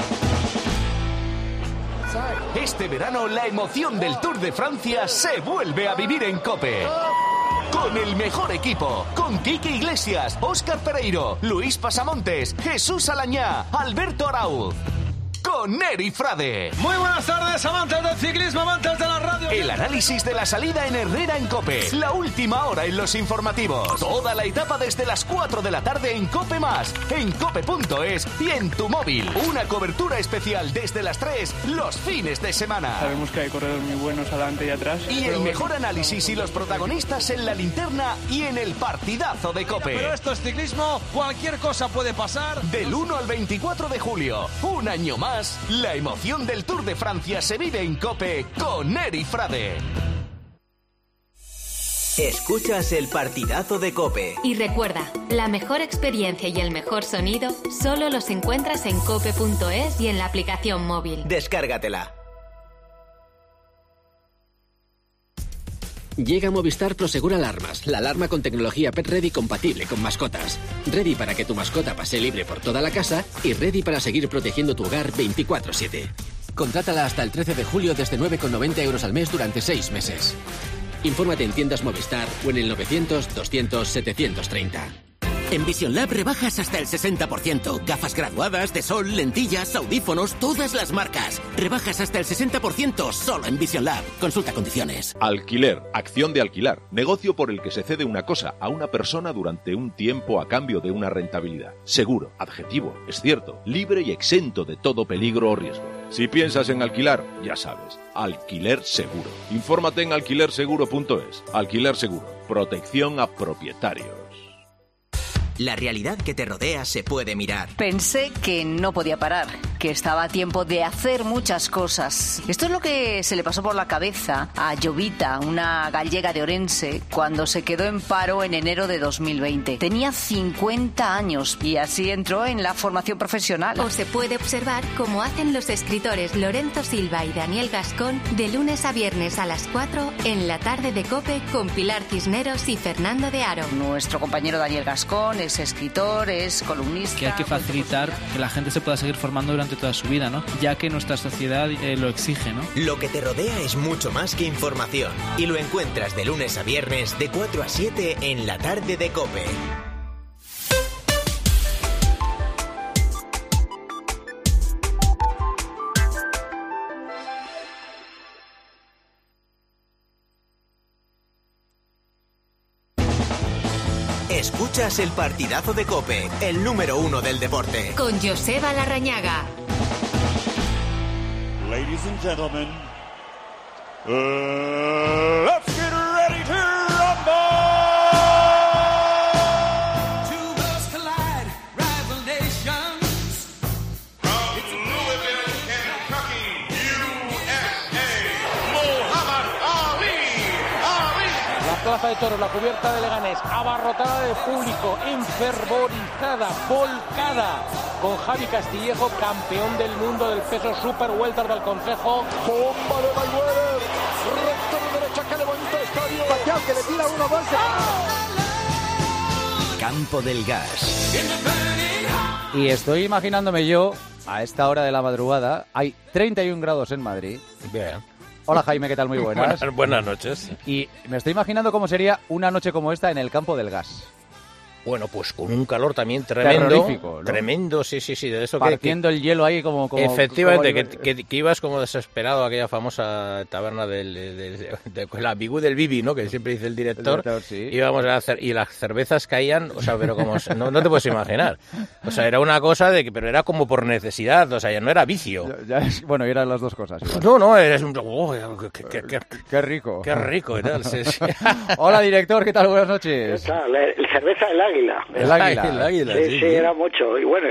Este verano la emoción del Tour de Francia se vuelve a vivir en COPE. Con el mejor equipo, con Quique Iglesias, Óscar Pereiro, Luis Pasamontes, Jesús Alañá, Alberto Arauz. Con Eri Frade. Muy buenas tardes, amantes del ciclismo, amantes de la radio. El análisis de la salida en Herrera en COPE. La última hora en los informativos. Toda la etapa desde las 4 de la tarde en COPE+, en cope.es y en tu móvil. Una cobertura especial desde las 3 los fines de semana. Sabemos que hay corredores muy buenos adelante y atrás. Y el mejor análisis y los protagonistas en la linterna y en el partidazo de COPE. Pero esto es ciclismo, cualquier cosa puede pasar. Del 1 al 24 de julio, un año más, la emoción del Tour de Francia se vive en COPE con Eri Frade. Escuchas el partidazo de COPE. Y recuerda, la mejor experiencia y el mejor sonido solo los encuentras en cope.es y en la aplicación móvil. Descárgatela. Llega Movistar Prosegur Alarmas, la alarma con tecnología Pet Ready compatible con mascotas. Ready para que tu mascota pase libre por toda la casa y ready para seguir protegiendo tu hogar 24/7. Contrátala hasta el 13 de julio desde 9,90 € al mes durante 6 meses. Infórmate en tiendas Movistar o en el 900 200 730. En Vision Lab rebajas hasta el 60%. Gafas graduadas, de sol, lentillas, audífonos, todas las marcas. Rebajas hasta el 60% solo en Vision Lab. Consulta condiciones. Alquiler, acción de alquilar. Negocio por el que se cede una cosa a una persona durante un tiempo a cambio de una rentabilidad. Seguro, adjetivo, es cierto, libre y exento de todo peligro o riesgo. Si piensas en alquilar, ya sabes, Alquiler Seguro. Infórmate en alquilerseguro.es. Alquiler Seguro. Protección a propietarios. La realidad que te rodea se puede mirar. Pensé que no podía parar, que estaba a tiempo de hacer muchas cosas. Esto es lo que se le pasó por la cabeza a Jovita, una gallega de Orense, cuando se quedó en paro en enero de 2020. Tenía 50 años y así entró en la formación profesional. O se puede observar cómo hacen los escritores Lorenzo Silva y Daniel Gascón de lunes a viernes a las 4 en la tarde de COPE con Pilar Cisneros y Fernando de Aro. Nuestro compañero Daniel Gascón es escritor, es columnista. Que hay que facilitar que la gente se pueda seguir formando durante toda su vida, ¿no? Ya que nuestra sociedad lo exige, ¿no? Lo que te rodea es mucho más que información y lo encuentras de lunes a viernes de 4 a 7 en la tarde de COPE. Escuchas el partidazo de COPE, el número 1 del deporte. Con Joseba Larrañaga. Ladies and gentlemen, let's get ready to rumble! Two worlds collide, rival nations. From Louisville, Kentucky, USA, Muhammad Ali. La plaza de toros, la cubierta de Leganés, abarrotada de público, enfervorizada, volcada, con Javi Castillejo, campeón del mundo del peso super welter del Consejo. Bomba de Mayweather, recta de derecha que levanta estadio. Pacquiao que le tira 1-2. Campo del Gas. Y estoy imaginándome yo, a esta hora de la madrugada, hay 31 grados en Madrid. Bien. Hola Jaime, ¿qué tal? Muy buenas. Buenas noches. Y me estoy imaginando cómo sería una noche como esta en el Campo del Gas. Bueno, pues con un calor también tremendo. Terrorífico, ¿no? Tremendo, sí, de eso partiendo el hielo ahí como efectivamente, que ibas como desesperado a aquella famosa taberna de la Bigú del Bibi, ¿no? Que siempre dice el director. Sí. Íbamos a hacer, y las cervezas caían, o sea, pero como no te puedes imaginar. O sea, era una cosa pero era como por necesidad, o sea, ya no era vicio. Bueno, y eran las dos cosas. No, eres un... Qué rico. Qué rico y tal, sí. Hola, director, ¿qué tal? Buenas noches. ¿Qué tal? El cerveza del Águila. El águila. Sí, era mucho. Y bueno,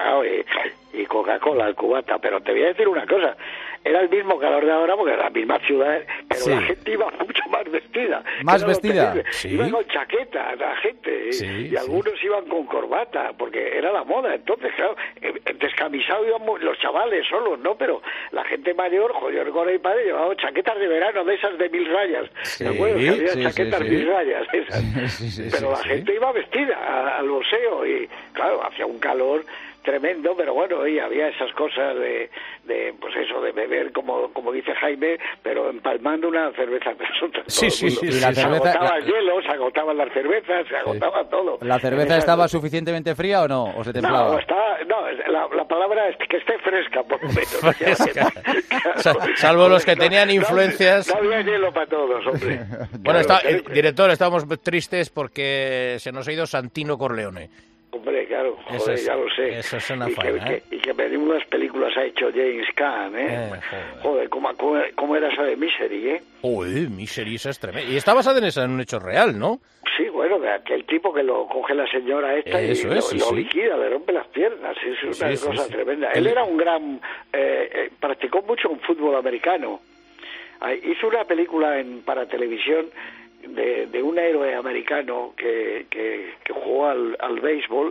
y Coca-Cola, el cubata. Pero te voy a decir una cosa. Era el mismo calor de ahora porque era la misma ciudad, pero la gente iba mucho más vestida. ¿Más vestida? Sí. Iban con chaqueta la gente, y algunos iban con corbata, porque era la moda. Entonces, claro, descamisado íbamos los chavales solos, ¿no? Pero la gente mayor, joder, con el padre, llevaba chaquetas de verano de esas de 1000 rayas. ¿Te acuerdas? Que había chaquetas 1000 rayas, esas. Pero la gente iba vestida al boxeo y, claro, hacía un calor tremendo, pero bueno, y había esas cosas de pues eso, de beber, como dice Jaime, pero empalmando una cerveza tras otra. Sí. Y la cerveza, se agotaba el hielo, se agotaban las cervezas, se agotaba todo. ¿La cerveza estaba suficientemente fría o no? ¿O se templaba? La palabra es que esté fresca, por lo menos. Salvo los que tenían influencias. No había hielo para todos, hombre. Bueno, director, estábamos tristes porque se nos ha ido Santino Corleone. Hombre, claro, joder, ya lo sé. Eso es una faena, y que menudas películas ha hecho James Caan, joder, ¿cómo era esa de Misery, Joder, Misery, esa es tremenda. Y está basada en un hecho real, ¿no? Sí, bueno, de aquel tipo que lo coge la señora esta y lo liquida, le rompe las piernas, es una cosa tremenda. Él era un gran... practicó mucho un fútbol americano. Hizo una película para televisión de un héroe americano que jugó al béisbol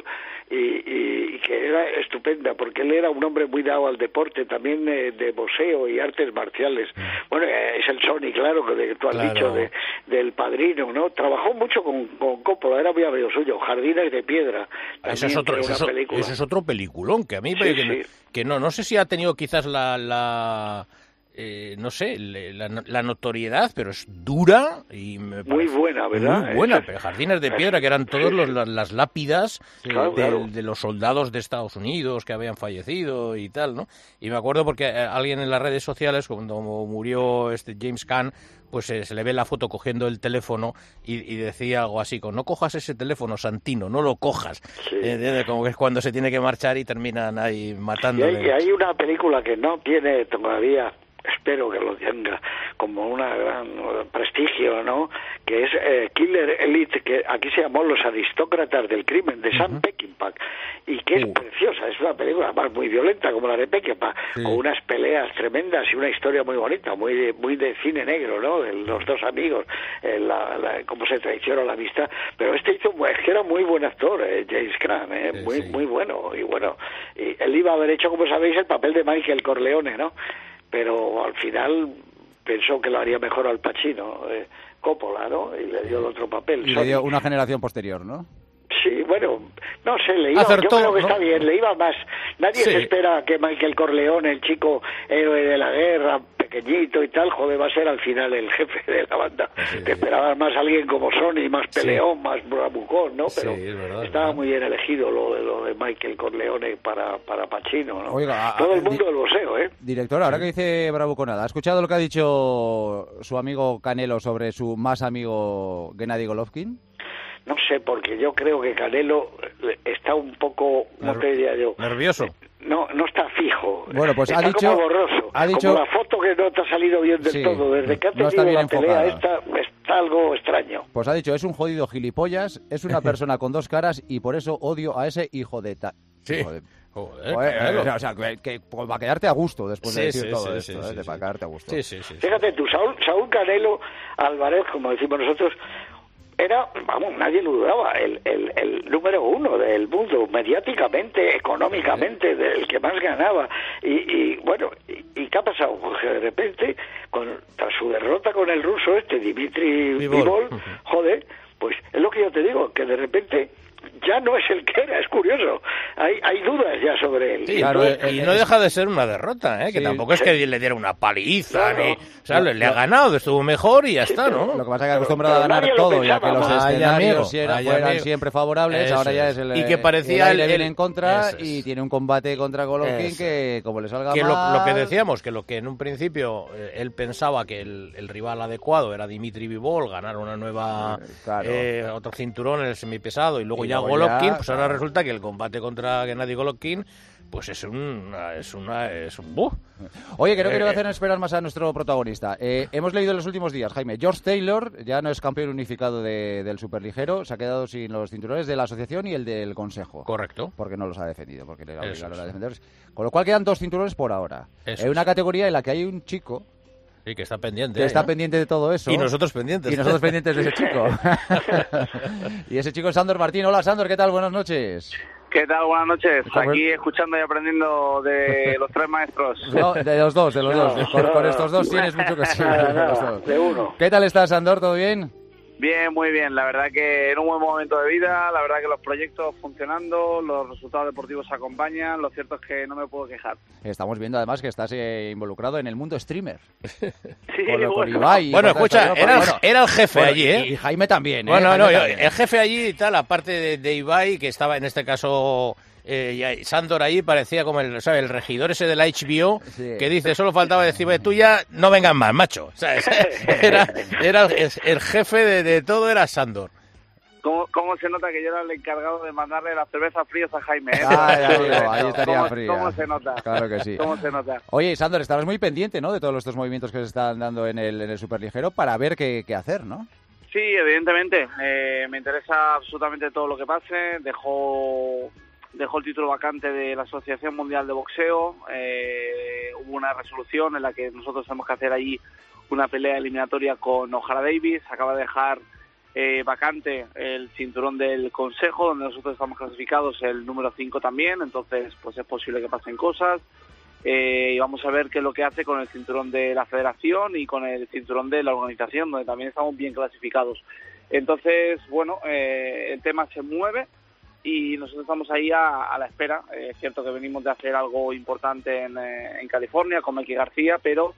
y que era estupenda porque él era un hombre muy dado al deporte, también de boxeo y artes marciales. Bueno, es el Sony, claro, que tú has dicho del Padrino, ¿no? Trabajó mucho con Coppola, era muy amigo suyo. Jardines de Piedra. Eso es otro peliculón que a mí que no sé si ha tenido quizás no sé, la notoriedad, pero es dura y muy buena, ¿verdad? Muy buena, pero Jardines de Piedra, que eran todos las lápidas de los soldados de Estados Unidos que habían fallecido y tal, ¿no? Y me acuerdo porque alguien en las redes sociales, cuando murió James Caan, pues se le ve la foto cogiendo el teléfono y decía algo así, no cojas ese teléfono, Santino, no lo cojas. Como que es cuando se tiene que marchar y terminan ahí matándole. Y hay una película que no tiene todavía, espero que lo tenga como un gran prestigio, ¿no? Que es Killer Elite, que aquí se llamó Los Aristócratas del Crimen, de Sam Peckinpah, y que es preciosa, es una película además muy violenta como la de Peckinpah, con unas peleas tremendas y una historia muy bonita, muy de cine negro, ¿no? De los dos amigos, cómo se traiciona la amistad, pero es que era muy buen actor, James Caan, muy bueno, y él iba a haber hecho, como sabéis, el papel de Michael Corleone, ¿no? Pero al final pensó que lo haría mejor Al Pacino, Coppola, ¿no? Y le dio el otro papel. Y le dio una generación posterior, ¿no? Sí, bueno, no sé, yo creo que está bien, le iba más. Nadie se espera que Michael Corleone, el chico héroe de la guerra, pequeñito y tal, joder, va a ser al final el jefe de la banda. Te esperabas más alguien como Sony, más peleón, más bravucón, ¿no? Pero estaba muy bien elegido lo de Michael Corleone para Pacino, ¿no? Oiga, todo el mundo del boxeo, Director, ahora que dice bravuconada, ¿ha escuchado lo que ha dicho su amigo Canelo sobre su más amigo Gennady Golovkin? No sé, porque yo creo que Canelo está un poco, ¿cómo te diría yo? ¿Nervioso? no está fijo. Bueno, pues está ha dicho... como borroso. Ha dicho... Como la foto que no te ha salido bien del todo. Desde que ha tenido la pelea esta, está algo extraño. Pues ha dicho, es un jodido gilipollas, es una persona con dos caras y por eso odio a ese hijo de... Sí. Joder, o sea, que va a quedarte a gusto después de decir todo esto, va a quedarte a gusto. Fíjate tú, Saúl Canelo Álvarez, como decimos nosotros, era, nadie lo dudaba, el número uno del mundo, mediáticamente, económicamente, el que más ganaba. ¿Y qué ha pasado? Pues que de repente, tras su derrota con el ruso Dmitry Bivol, joder, pues es lo que yo te digo, que de repente ya no es el que era, es curioso. Hay dudas ya sobre él. Sí, claro, y no deja de ser una derrota, que tampoco es que le diera una paliza, le ha ganado, estuvo mejor y ya está, ¿no? Lo que pasa es que acostumbrado a ganar todo, ya que los escenarios fueran siempre favorables, ahora ya es el... Y que parecía el viene en contra y tiene un combate contra Golovkin que como le salga mal... Lo que decíamos, que lo que en un principio él pensaba que el rival adecuado era Dmitry Bivol, ganar una nueva... otro cinturón en el semipesado y luego ya Golovkin, pues ahora resulta que el combate contra Gennady Golovkin pues es un Oye, que no quiero hacer esperar más a nuestro protagonista. Hemos leído en los últimos días, Jaime, George Taylor ya no es campeón unificado del superligero, se ha quedado sin los cinturones de la asociación y el del consejo. Correcto. Porque no los ha defendido, porque le obligaron a defenderlos. Con lo cual quedan 2 cinturones por ahora. Eso una categoría en la que hay un chico... Sí, que está pendiente. Que está pendiente de todo eso. Y nosotros pendientes. Y nosotros pendientes de ese chico. Y ese chico es Sandor Martín. Hola, Sandor, ¿qué tal? Buenas noches. ¿Qué tal? Buenas noches. Aquí escuchando y aprendiendo de los 3 maestros. No, de los dos. Con estos dos tienes mucho que decir. De uno. ¿Qué tal estás, Sandor? ¿Todo bien? Bien, muy bien. La verdad que en un buen momento de vida, la verdad que los proyectos funcionando, los resultados deportivos acompañan, lo cierto es que no me puedo quejar. Estamos viendo además que estás involucrado en el mundo streamer. Sí, con Ibai. Bueno, escucha, era el jefe allí, Y Jaime también, Bueno, Jaime también. El jefe allí y tal, aparte de Ibai, que estaba en este caso... Sandor ahí parecía como el regidor ese de la HBO que dice, solo faltaba decir, tú ya no vengas más, macho. ¿Sabes? Era el jefe de todo, era Sandor. ¿Cómo se nota que yo era el encargado de mandarle las cervezas frías a Jaime? Ahí estaría fría. ¿Cómo se nota? Claro que sí. ¿Cómo se nota? Oye, Sandor, estarás muy pendiente, ¿no?, de todos estos movimientos que se están dando en el superligero para ver qué hacer, ¿no? Sí, evidentemente. Me interesa absolutamente todo lo que pase. Dejó el título vacante de la Asociación Mundial de Boxeo. Hubo una resolución en la que nosotros tenemos que hacer allí una pelea eliminatoria con O'Hara Davis. Acaba de dejar vacante el cinturón del Consejo, donde nosotros estamos clasificados, el número 5 también. Entonces, pues es posible que pasen cosas. Y vamos a ver qué es lo que hace con el cinturón de la Federación y con el cinturón de la organización, donde también estamos bien clasificados. Entonces, bueno, el tema se mueve y nosotros estamos ahí a la espera. Es cierto que venimos de hacer algo importante en California con Mikey García, pero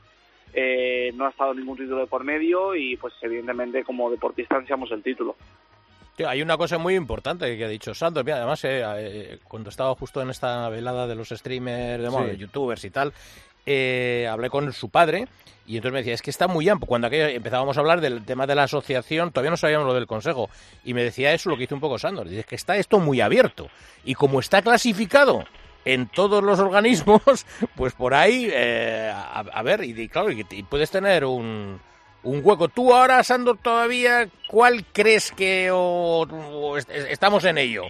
no ha estado ningún título de por medio y pues evidentemente como deportista ansiamos el título. Hay una cosa muy importante que ha dicho Sandor. Mira, además, cuando estaba justo en esta velada de los streamers, de youtubers y tal, hablé con su padre y entonces me decía, es que está muy amplio. Cuando empezábamos a hablar del tema de la asociación, todavía no sabíamos lo del consejo. Y me decía eso, lo que hizo un poco Sandor. Dice que está esto muy abierto. Y como está clasificado en todos los organismos, pues por ahí, a ver, y claro, y puedes tener un hueco. Tú ahora, Sandor, todavía, ¿cuál crees que estamos en ello?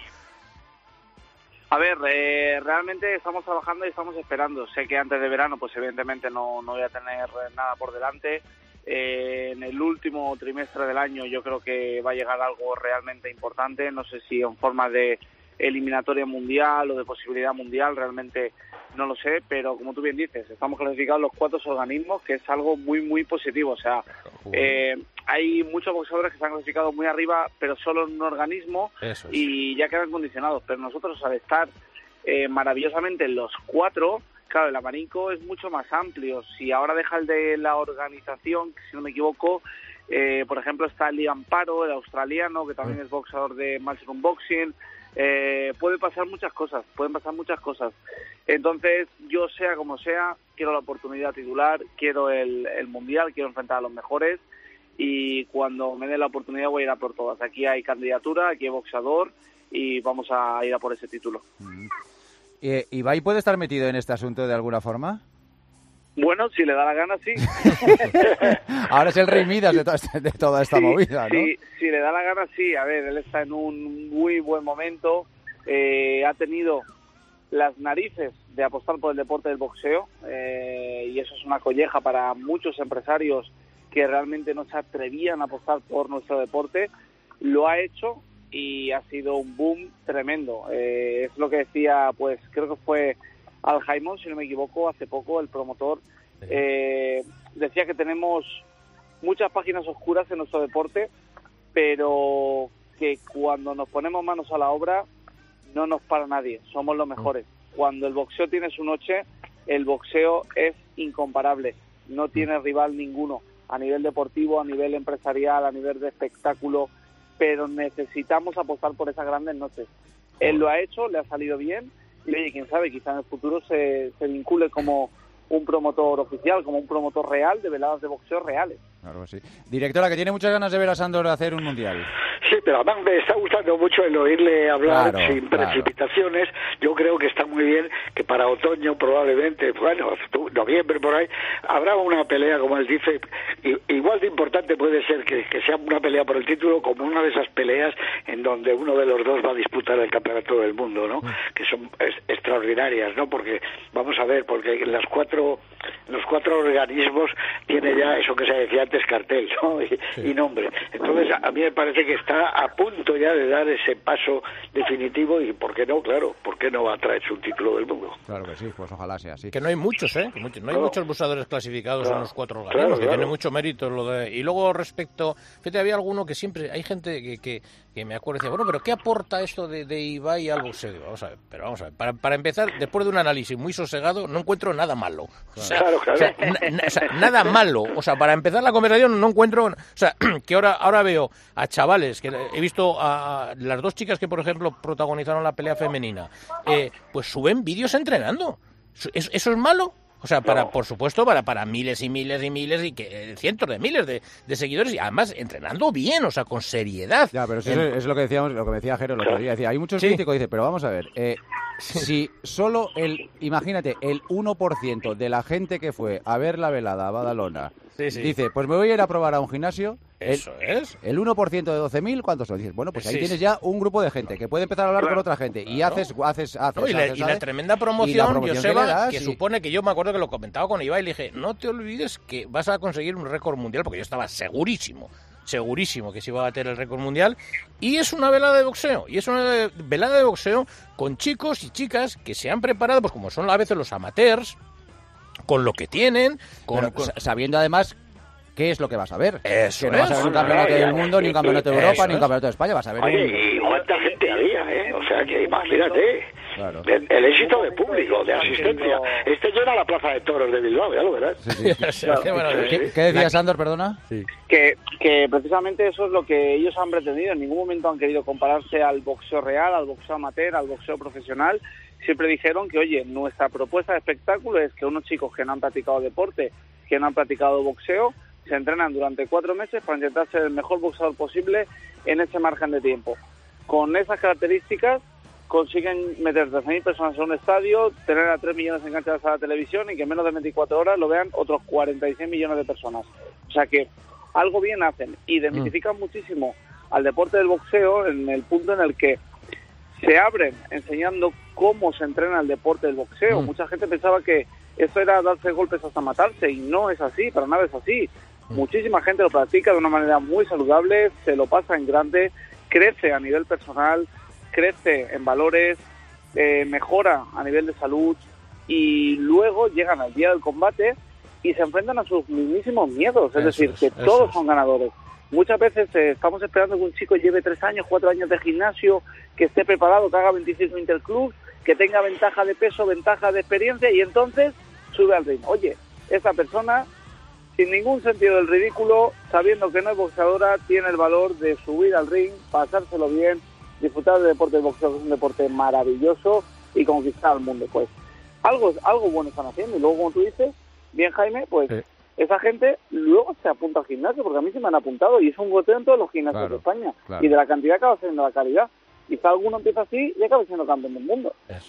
A ver, realmente estamos trabajando y estamos esperando. Sé que antes de verano, pues evidentemente no voy a tener nada por delante. En el último trimestre del año yo creo que va a llegar algo realmente importante. No sé si en forma de eliminatoria mundial o de posibilidad mundial, realmente no lo sé, pero como tú bien dices, estamos clasificados los 4 organismos, que es algo muy, muy positivo. O sea, hay muchos boxeadores que están clasificados muy arriba, pero solo en un organismo y ya quedan condicionados. Pero nosotros, al estar maravillosamente en los 4, claro, el abanico es mucho más amplio. Si ahora deja el de la organización, si no me equivoco, por ejemplo, está Lee Amparo, el australiano, que también es boxeador de Matchroom Boxing. Pueden pasar muchas cosas. Entonces, yo sea como sea, quiero la oportunidad titular, quiero el mundial, quiero enfrentar a los mejores y cuando me dé la oportunidad voy a ir a por todas. Aquí hay candidatura, aquí hay boxeador y vamos a ir a por ese título. ¿Ibai puede estar metido en este asunto de alguna forma? Bueno, si le da la gana, sí. Ahora es el rey Midas de toda esta movida, ¿no? Si le da la gana, sí. A ver, él está en un muy buen momento. Ha tenido las narices de apostar por el deporte del boxeo y eso es una colleja para muchos empresarios que realmente no se atrevían a apostar por nuestro deporte. Lo ha hecho y ha sido un boom tremendo. Es lo que decía, pues creo que fue Al Jaimón, si no me equivoco, hace poco, el promotor, decía que tenemos muchas páginas oscuras en nuestro deporte, pero que cuando nos ponemos manos a la obra no nos para nadie, somos los mejores. Cuando el boxeo tiene su noche, el boxeo es incomparable, no tiene rival ninguno, a nivel deportivo, a nivel empresarial, a nivel de espectáculo, pero necesitamos apostar por esas grandes noches. Él lo ha hecho, le ha salido bien, y oye, quién sabe, quizá en el futuro se vincule como un promotor oficial, como un promotor real de veladas de boxeo reales. Claro que sí. Directora, que tiene muchas ganas de ver a Sándor hacer un mundial. Sí, pero además me está gustando mucho el oírle hablar sin claro. precipitaciones. Yo creo que está muy bien que para otoño probablemente, bueno, noviembre por ahí, habrá una pelea, como él dice, igual de importante puede ser que sea una pelea por el título como una de esas peleas en donde uno de los dos va a disputar el campeonato del mundo, ¿no? Que son extraordinarias, ¿no? Porque, vamos a ver, porque los cuatro organismos tiene ya eso que se decía antes, cartel, ¿no? Y nombre. Entonces, a mí me parece que está a punto ya de dar ese paso definitivo y, ¿por qué no? Claro, ¿por qué no va a traerse un título del mundo? Claro que sí, pues ojalá sea así. Que no hay muchos, ¿eh? No hay muchos boxeadores clasificados en los cuatro organismos, que tiene mucho mérito lo de... Y luego respecto... Fíjate, había alguno que siempre... Hay gente que me acuerdo y decía, bueno, pero ¿qué aporta esto de Ibai al boxeo? Vamos a ver. Para empezar, después de un análisis muy sosegado, no encuentro nada malo. Claro. O sea, nada malo. O sea, para empezar la conversación no encuentro... O sea, que ahora veo a chavales, que he visto a las dos chicas que, por ejemplo, protagonizaron la pelea femenina, pues suben vídeos entrenando. ¿Eso es malo? O sea, por supuesto, para miles y miles y miles y cientos de miles de seguidores y además entrenando bien, o sea, con seriedad. Ya, pero eso es lo que decíamos, lo que me decía Jero el otro día. Decía, hay muchos críticos, dice, pero vamos a ver, si solo imagínate, el 1% de la gente que fue a ver la velada a Badalona dice, pues me voy a ir a probar a un gimnasio. Eso es. El 1% de 12.000, ¿cuántos son? Dices, bueno, pues ahí tienes ya un grupo de gente que puede empezar a hablar con otra gente y haces. Y la tremenda promoción, Joseba, que supone que yo me acuerdo que lo comentaba con Ibai y le dije, no te olvides que vas a conseguir un récord mundial, porque yo estaba segurísimo que se iba a bater el récord mundial, y es una velada de boxeo, con chicos y chicas que se han preparado, pues como son a veces los amateurs, con lo que tienen, sabiendo además qué es lo que vas a ver. Eso que no vas a ver un campeonato del mundo, ni un campeonato de Europa, ni un campeonato de España, vas a ver y cuánta gente había, O sea, que imagínate. Claro. El éxito de público, de asistencia. Llena la Plaza de Toros de Bilbao, ya lo verás. ¿Qué decía Sándor, perdona? Sí. Que precisamente eso es lo que ellos han pretendido. En ningún momento han querido compararse al boxeo real, al boxeo amateur, al boxeo profesional. Siempre dijeron que, oye, nuestra propuesta de espectáculo es que unos chicos que no han practicado deporte, que no han practicado boxeo, se entrenan durante 4 meses para intentar ser el mejor boxeador posible en ese margen de tiempo. Con esas características consiguen meter 13.000 personas en un estadio, tener a 3 millones enganchadas a la televisión y que en menos de 24 horas lo vean otros 46 millones de personas. O sea que algo bien hacen. Identifican muchísimo al deporte del boxeo en el punto en el que se abren enseñando cómo se entrena el deporte del boxeo. Mucha gente pensaba que eso era darse golpes hasta matarse y no es así, para nada es así. Muchísima gente lo practica de una manera muy saludable, se lo pasa en grande, crece a nivel personal, crece en valores, mejora a nivel de salud y luego llegan al día del combate y se enfrentan a sus mismísimos miedos, es decir, que todos son ganadores. Muchas veces estamos esperando que un chico lleve 3 años, 4 años de gimnasio, que esté preparado, que haga 25 interclubs, que tenga ventaja de peso, ventaja de experiencia y entonces sube al ring. Oye, esa persona, sin ningún sentido del ridículo, sabiendo que no es boxeadora, tiene el valor de subir al ring, pasárselo bien, disfrutar del deporte del boxeo, que es un deporte maravilloso, y conquistar al mundo. Pues algo bueno están haciendo. Y luego, como tú dices, bien Jaime, pues esa gente luego se apunta al gimnasio, porque a mí se me han apuntado, y es un goteo en todos los gimnasios de España. Y de la cantidad acaba siendo la calidad. Quizá alguno empieza así y acaba siendo campeón del mundo.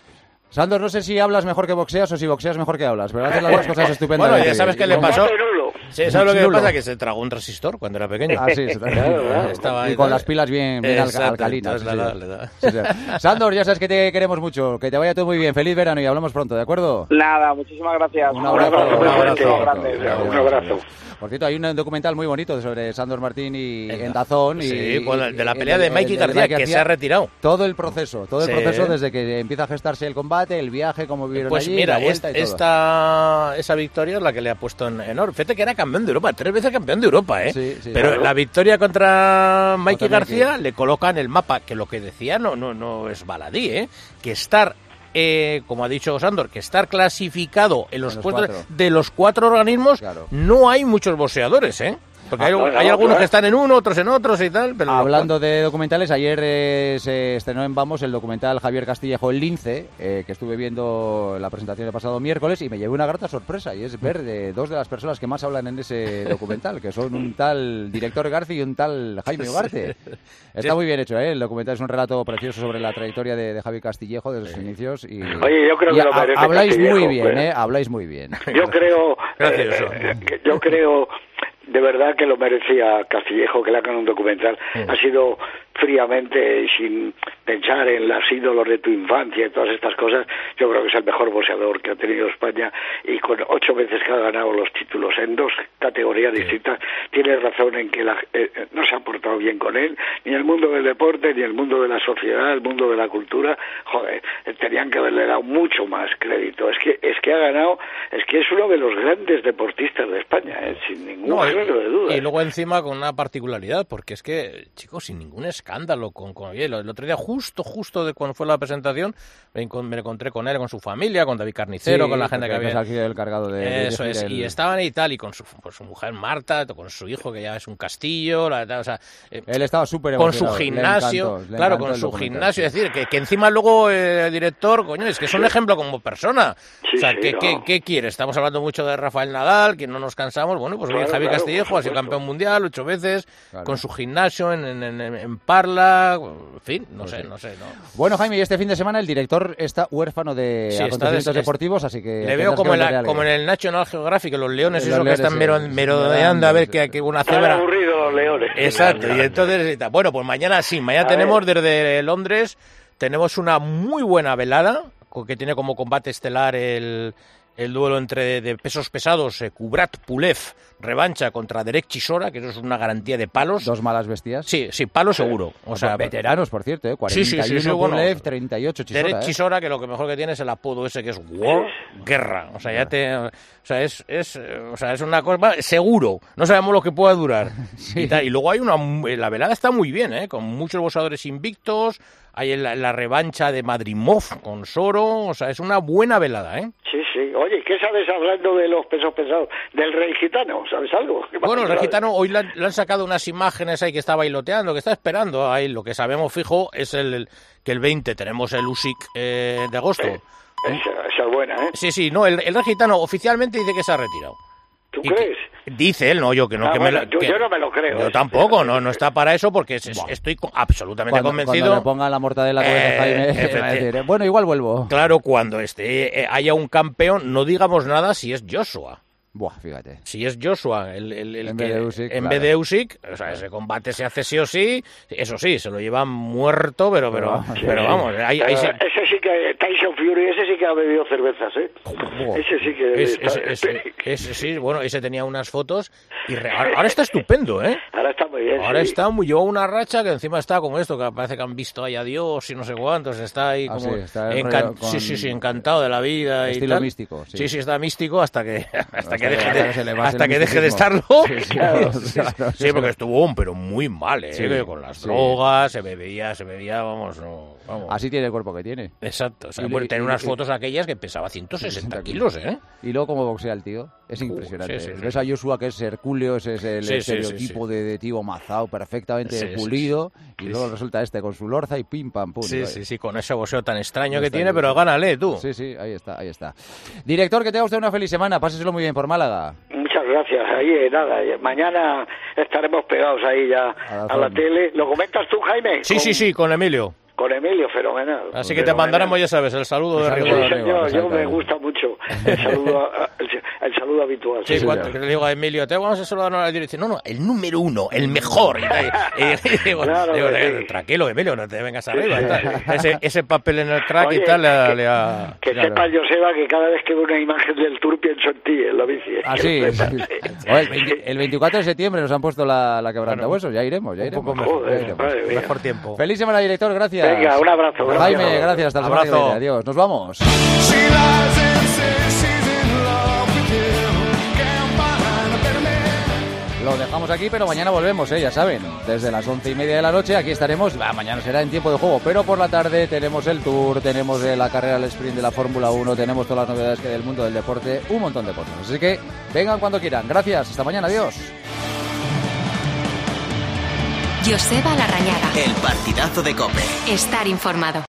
Sandor, no sé si hablas mejor que boxeas o si boxeas mejor que hablas, pero haces las dos cosas estupendas. Bueno, ya sabes qué le pasó. Sí, ¿sabes lo que le pasa? Que se tragó un resistor cuando era pequeño. Sí, y con las pilas bien alcalinas. Sí. Sandor, ya sabes que te queremos mucho, que te vaya todo muy bien. Feliz verano y hablamos pronto, ¿de acuerdo? Nada, muchísimas gracias. Un abrazo. Un abrazo. Por cierto, hay un documental muy bonito sobre Sandor Martín y en Dazón. Sí, de la pelea de Mikey García, que se ha retirado. Todo el proceso desde que empieza a gestarse el combate, el viaje, cómo vivieron allí, mira, la vuelta y todo. Esa victoria es la que le ha puesto en oro. Fíjate que era campeón de Europa, 3 veces campeón de Europa, ¿eh? Sí, pero la victoria contra Mikey García le coloca en el mapa, que lo que decía no es baladí, ¿eh? Que estar... como ha dicho Sandor, que estar clasificado en los puestos de los 4 organismos, no hay muchos boxeadores, ¿eh? Porque hay algunos que están en uno, otros en otros y tal. Pero hablando de documentales, ayer se estrenó en Vamos el documental Javier Castillejo El Lince, que estuve viendo la presentación el pasado miércoles y me llevé una grata sorpresa, y es ver de 2 de las personas que más hablan en ese documental, que son un tal director Garci y un tal Jaime Ugarte. Está muy bien hecho, ¿eh? El documental es un relato precioso sobre la trayectoria de Javier Castillejo desde sus inicios. Oye, yo creo que lo merece habláis Castillejo, muy bien, habláis muy bien. Yo creo... yo creo... De verdad que lo merecía Castillejo, que le hagan un documental. Ha sido fríamente, sin pensar en los ídolos de tu infancia y todas estas cosas. Yo creo que es el mejor boxeador que ha tenido España, y con 8 veces que ha ganado los títulos en 2 categorías distintas. Tienes razón en que no se ha portado bien con él, ni el mundo del deporte, ni el mundo de la sociedad, el mundo de la cultura. Joder, tenían que haberle dado mucho más crédito. Es que ha ganado, es que es uno de los grandes deportistas de España, sin ningún género de duda. Y luego encima con una particularidad, porque es que, chicos, sin ningún escándalo, el otro día justo de cuando fue la presentación, me encontré con él, con su familia, con David Carnicero, con la gente que había aquí el cargado de eso es, y estaban y tal, y con su mujer Marta, con su hijo que ya es un castillo, o sea, él estaba súper con su gimnasio, con su gimnasio, es decir, que encima luego el director, coño, es que es un ejemplo como persona. O sea, ¿qué quiere? Estamos hablando mucho de Rafael Nadal, que no nos cansamos. Bueno, pues bien, Javi Castillejo ha sido campeón mundial 8 veces, con su gimnasio en Parla, en fin, no sé. Bueno, Jaime, y este fin de semana el director está huérfano de acontecimientos deportivos, así que... Le veo como en el National Geographic, los leones, esos que están merodeando a ver que una cebra... Están aburridos los leones. Exacto, y entonces... Bueno, pues mañana tenemos desde Londres, tenemos una muy buena velada, que tiene como combate estelar el duelo de pesos pesados, Kubrat Pulev, revancha contra Derek Chisora, que eso es una garantía de palos. 2 malas bestias. Sí, palo seguro. O sea, veteranos, por cierto, 41 Pulev, 38 Chisora. Derek Chisora, que lo que mejor que tiene es el apodo ese que es War, guerra. O sea, es una cosa seguro. No sabemos lo que pueda durar. Sí. Y luego hay la velada está muy bien, con muchos boxeadores invictos. Hay la revancha de Madrimov con Soro, o sea, es una buena velada, ¿eh? Sí. Oye, ¿qué sabes hablando de los pesos pesados? ¿Del Rey Gitano? ¿Sabes algo? Bueno, el Rey Gitano hoy le han sacado unas imágenes ahí que está bailoteando, que está esperando. Ahí lo que sabemos fijo es que el 20 tenemos el Usyk de agosto. Esa es buena, ¿eh? Sí, no, el Rey Gitano oficialmente dice que se ha retirado. ¿Tú crees? Dice él, no, yo que no. Yo no me lo creo. Yo tampoco, no está para eso, porque estoy absolutamente convencido. Cuando le ponga la mortadela con Jaime, bueno, igual vuelvo. Claro, cuando haya un campeón, no digamos nada si es Joshua. Buah, fíjate. Si es Joshua en vez de Usyk, o sea, ese combate se hace sí o sí. Eso sí, se lo llevan muerto, pero vamos. Ese sí que Tyson Fury, ese sí que ha bebido cervezas, ¿eh? Ese sí que ese sí, bueno, ese tenía unas fotos y ahora está estupendo, ¿eh? Ahora está muy bien. Ahora lleva una racha que encima está como esto, que parece que han visto ahí a Dios y no sé cuántos, está ahí como encantado de la vida estilo y tal. Místico. Sí, está místico hasta que deje de estarlo. Sí, porque estuvo pero muy mal, con las drogas, se bebía, vamos. Así tiene el cuerpo que tiene. Exacto, o sea, tener unas fotos aquellas que pesaba 160 kilos, ¿eh? Y luego como boxea el tío, es impresionante. Ves a Joshua, que es hercúleo, ese es el estereotipo de tío mazao, perfectamente pulido, y luego resulta con su lorza y pim pam pum. Sí, con ese boxeo tan extraño que tiene, pero gánale tú. Sí, ahí está. Director, que tenga usted una feliz semana, páseselo muy bien por Málaga. Muchas gracias. Ahí nada, mañana estaremos pegados ahí ya a la tele. ¿Lo comentas tú, Jaime? Sí, con Emilio. Con Emilio, fenomenal. Así que te mandaremos, ya sabes, el saludo de Rigo. Sí, señor, yo me gusta mucho el saludo habitual. Sí, cuando le digo a Emilio, te vamos a saludar a la dirección. No, el número 1, el mejor. Y digo, Claro, sí. Tranquilo, Emilio, no te vengas arriba. Ese papel en el crack. Oye, y tal le ha... Que sepa, Joseba, que cada vez que veo una imagen del Tour pienso en ti, en la bici. Ah, sí. El 24 de septiembre nos han puesto la quebrantahuesos, ya iremos. Un poco mejor tiempo. Feliz semana, director, gracias. Venga, un abrazo. Jaime, gracias, hasta la semana que viene. Adiós, nos vamos. Lo dejamos aquí, pero mañana volvemos, ya saben, desde las 11:30 de la noche, aquí estaremos. Mañana será en tiempo de juego, pero por la tarde tenemos el Tour, tenemos la carrera al sprint de la Fórmula 1, tenemos todas las novedades que hay del mundo del deporte, un montón de cosas. Así que vengan cuando quieran. Gracias, hasta mañana, adiós. Joseba Larrañaga. El partidazo de COPE. Estar informado.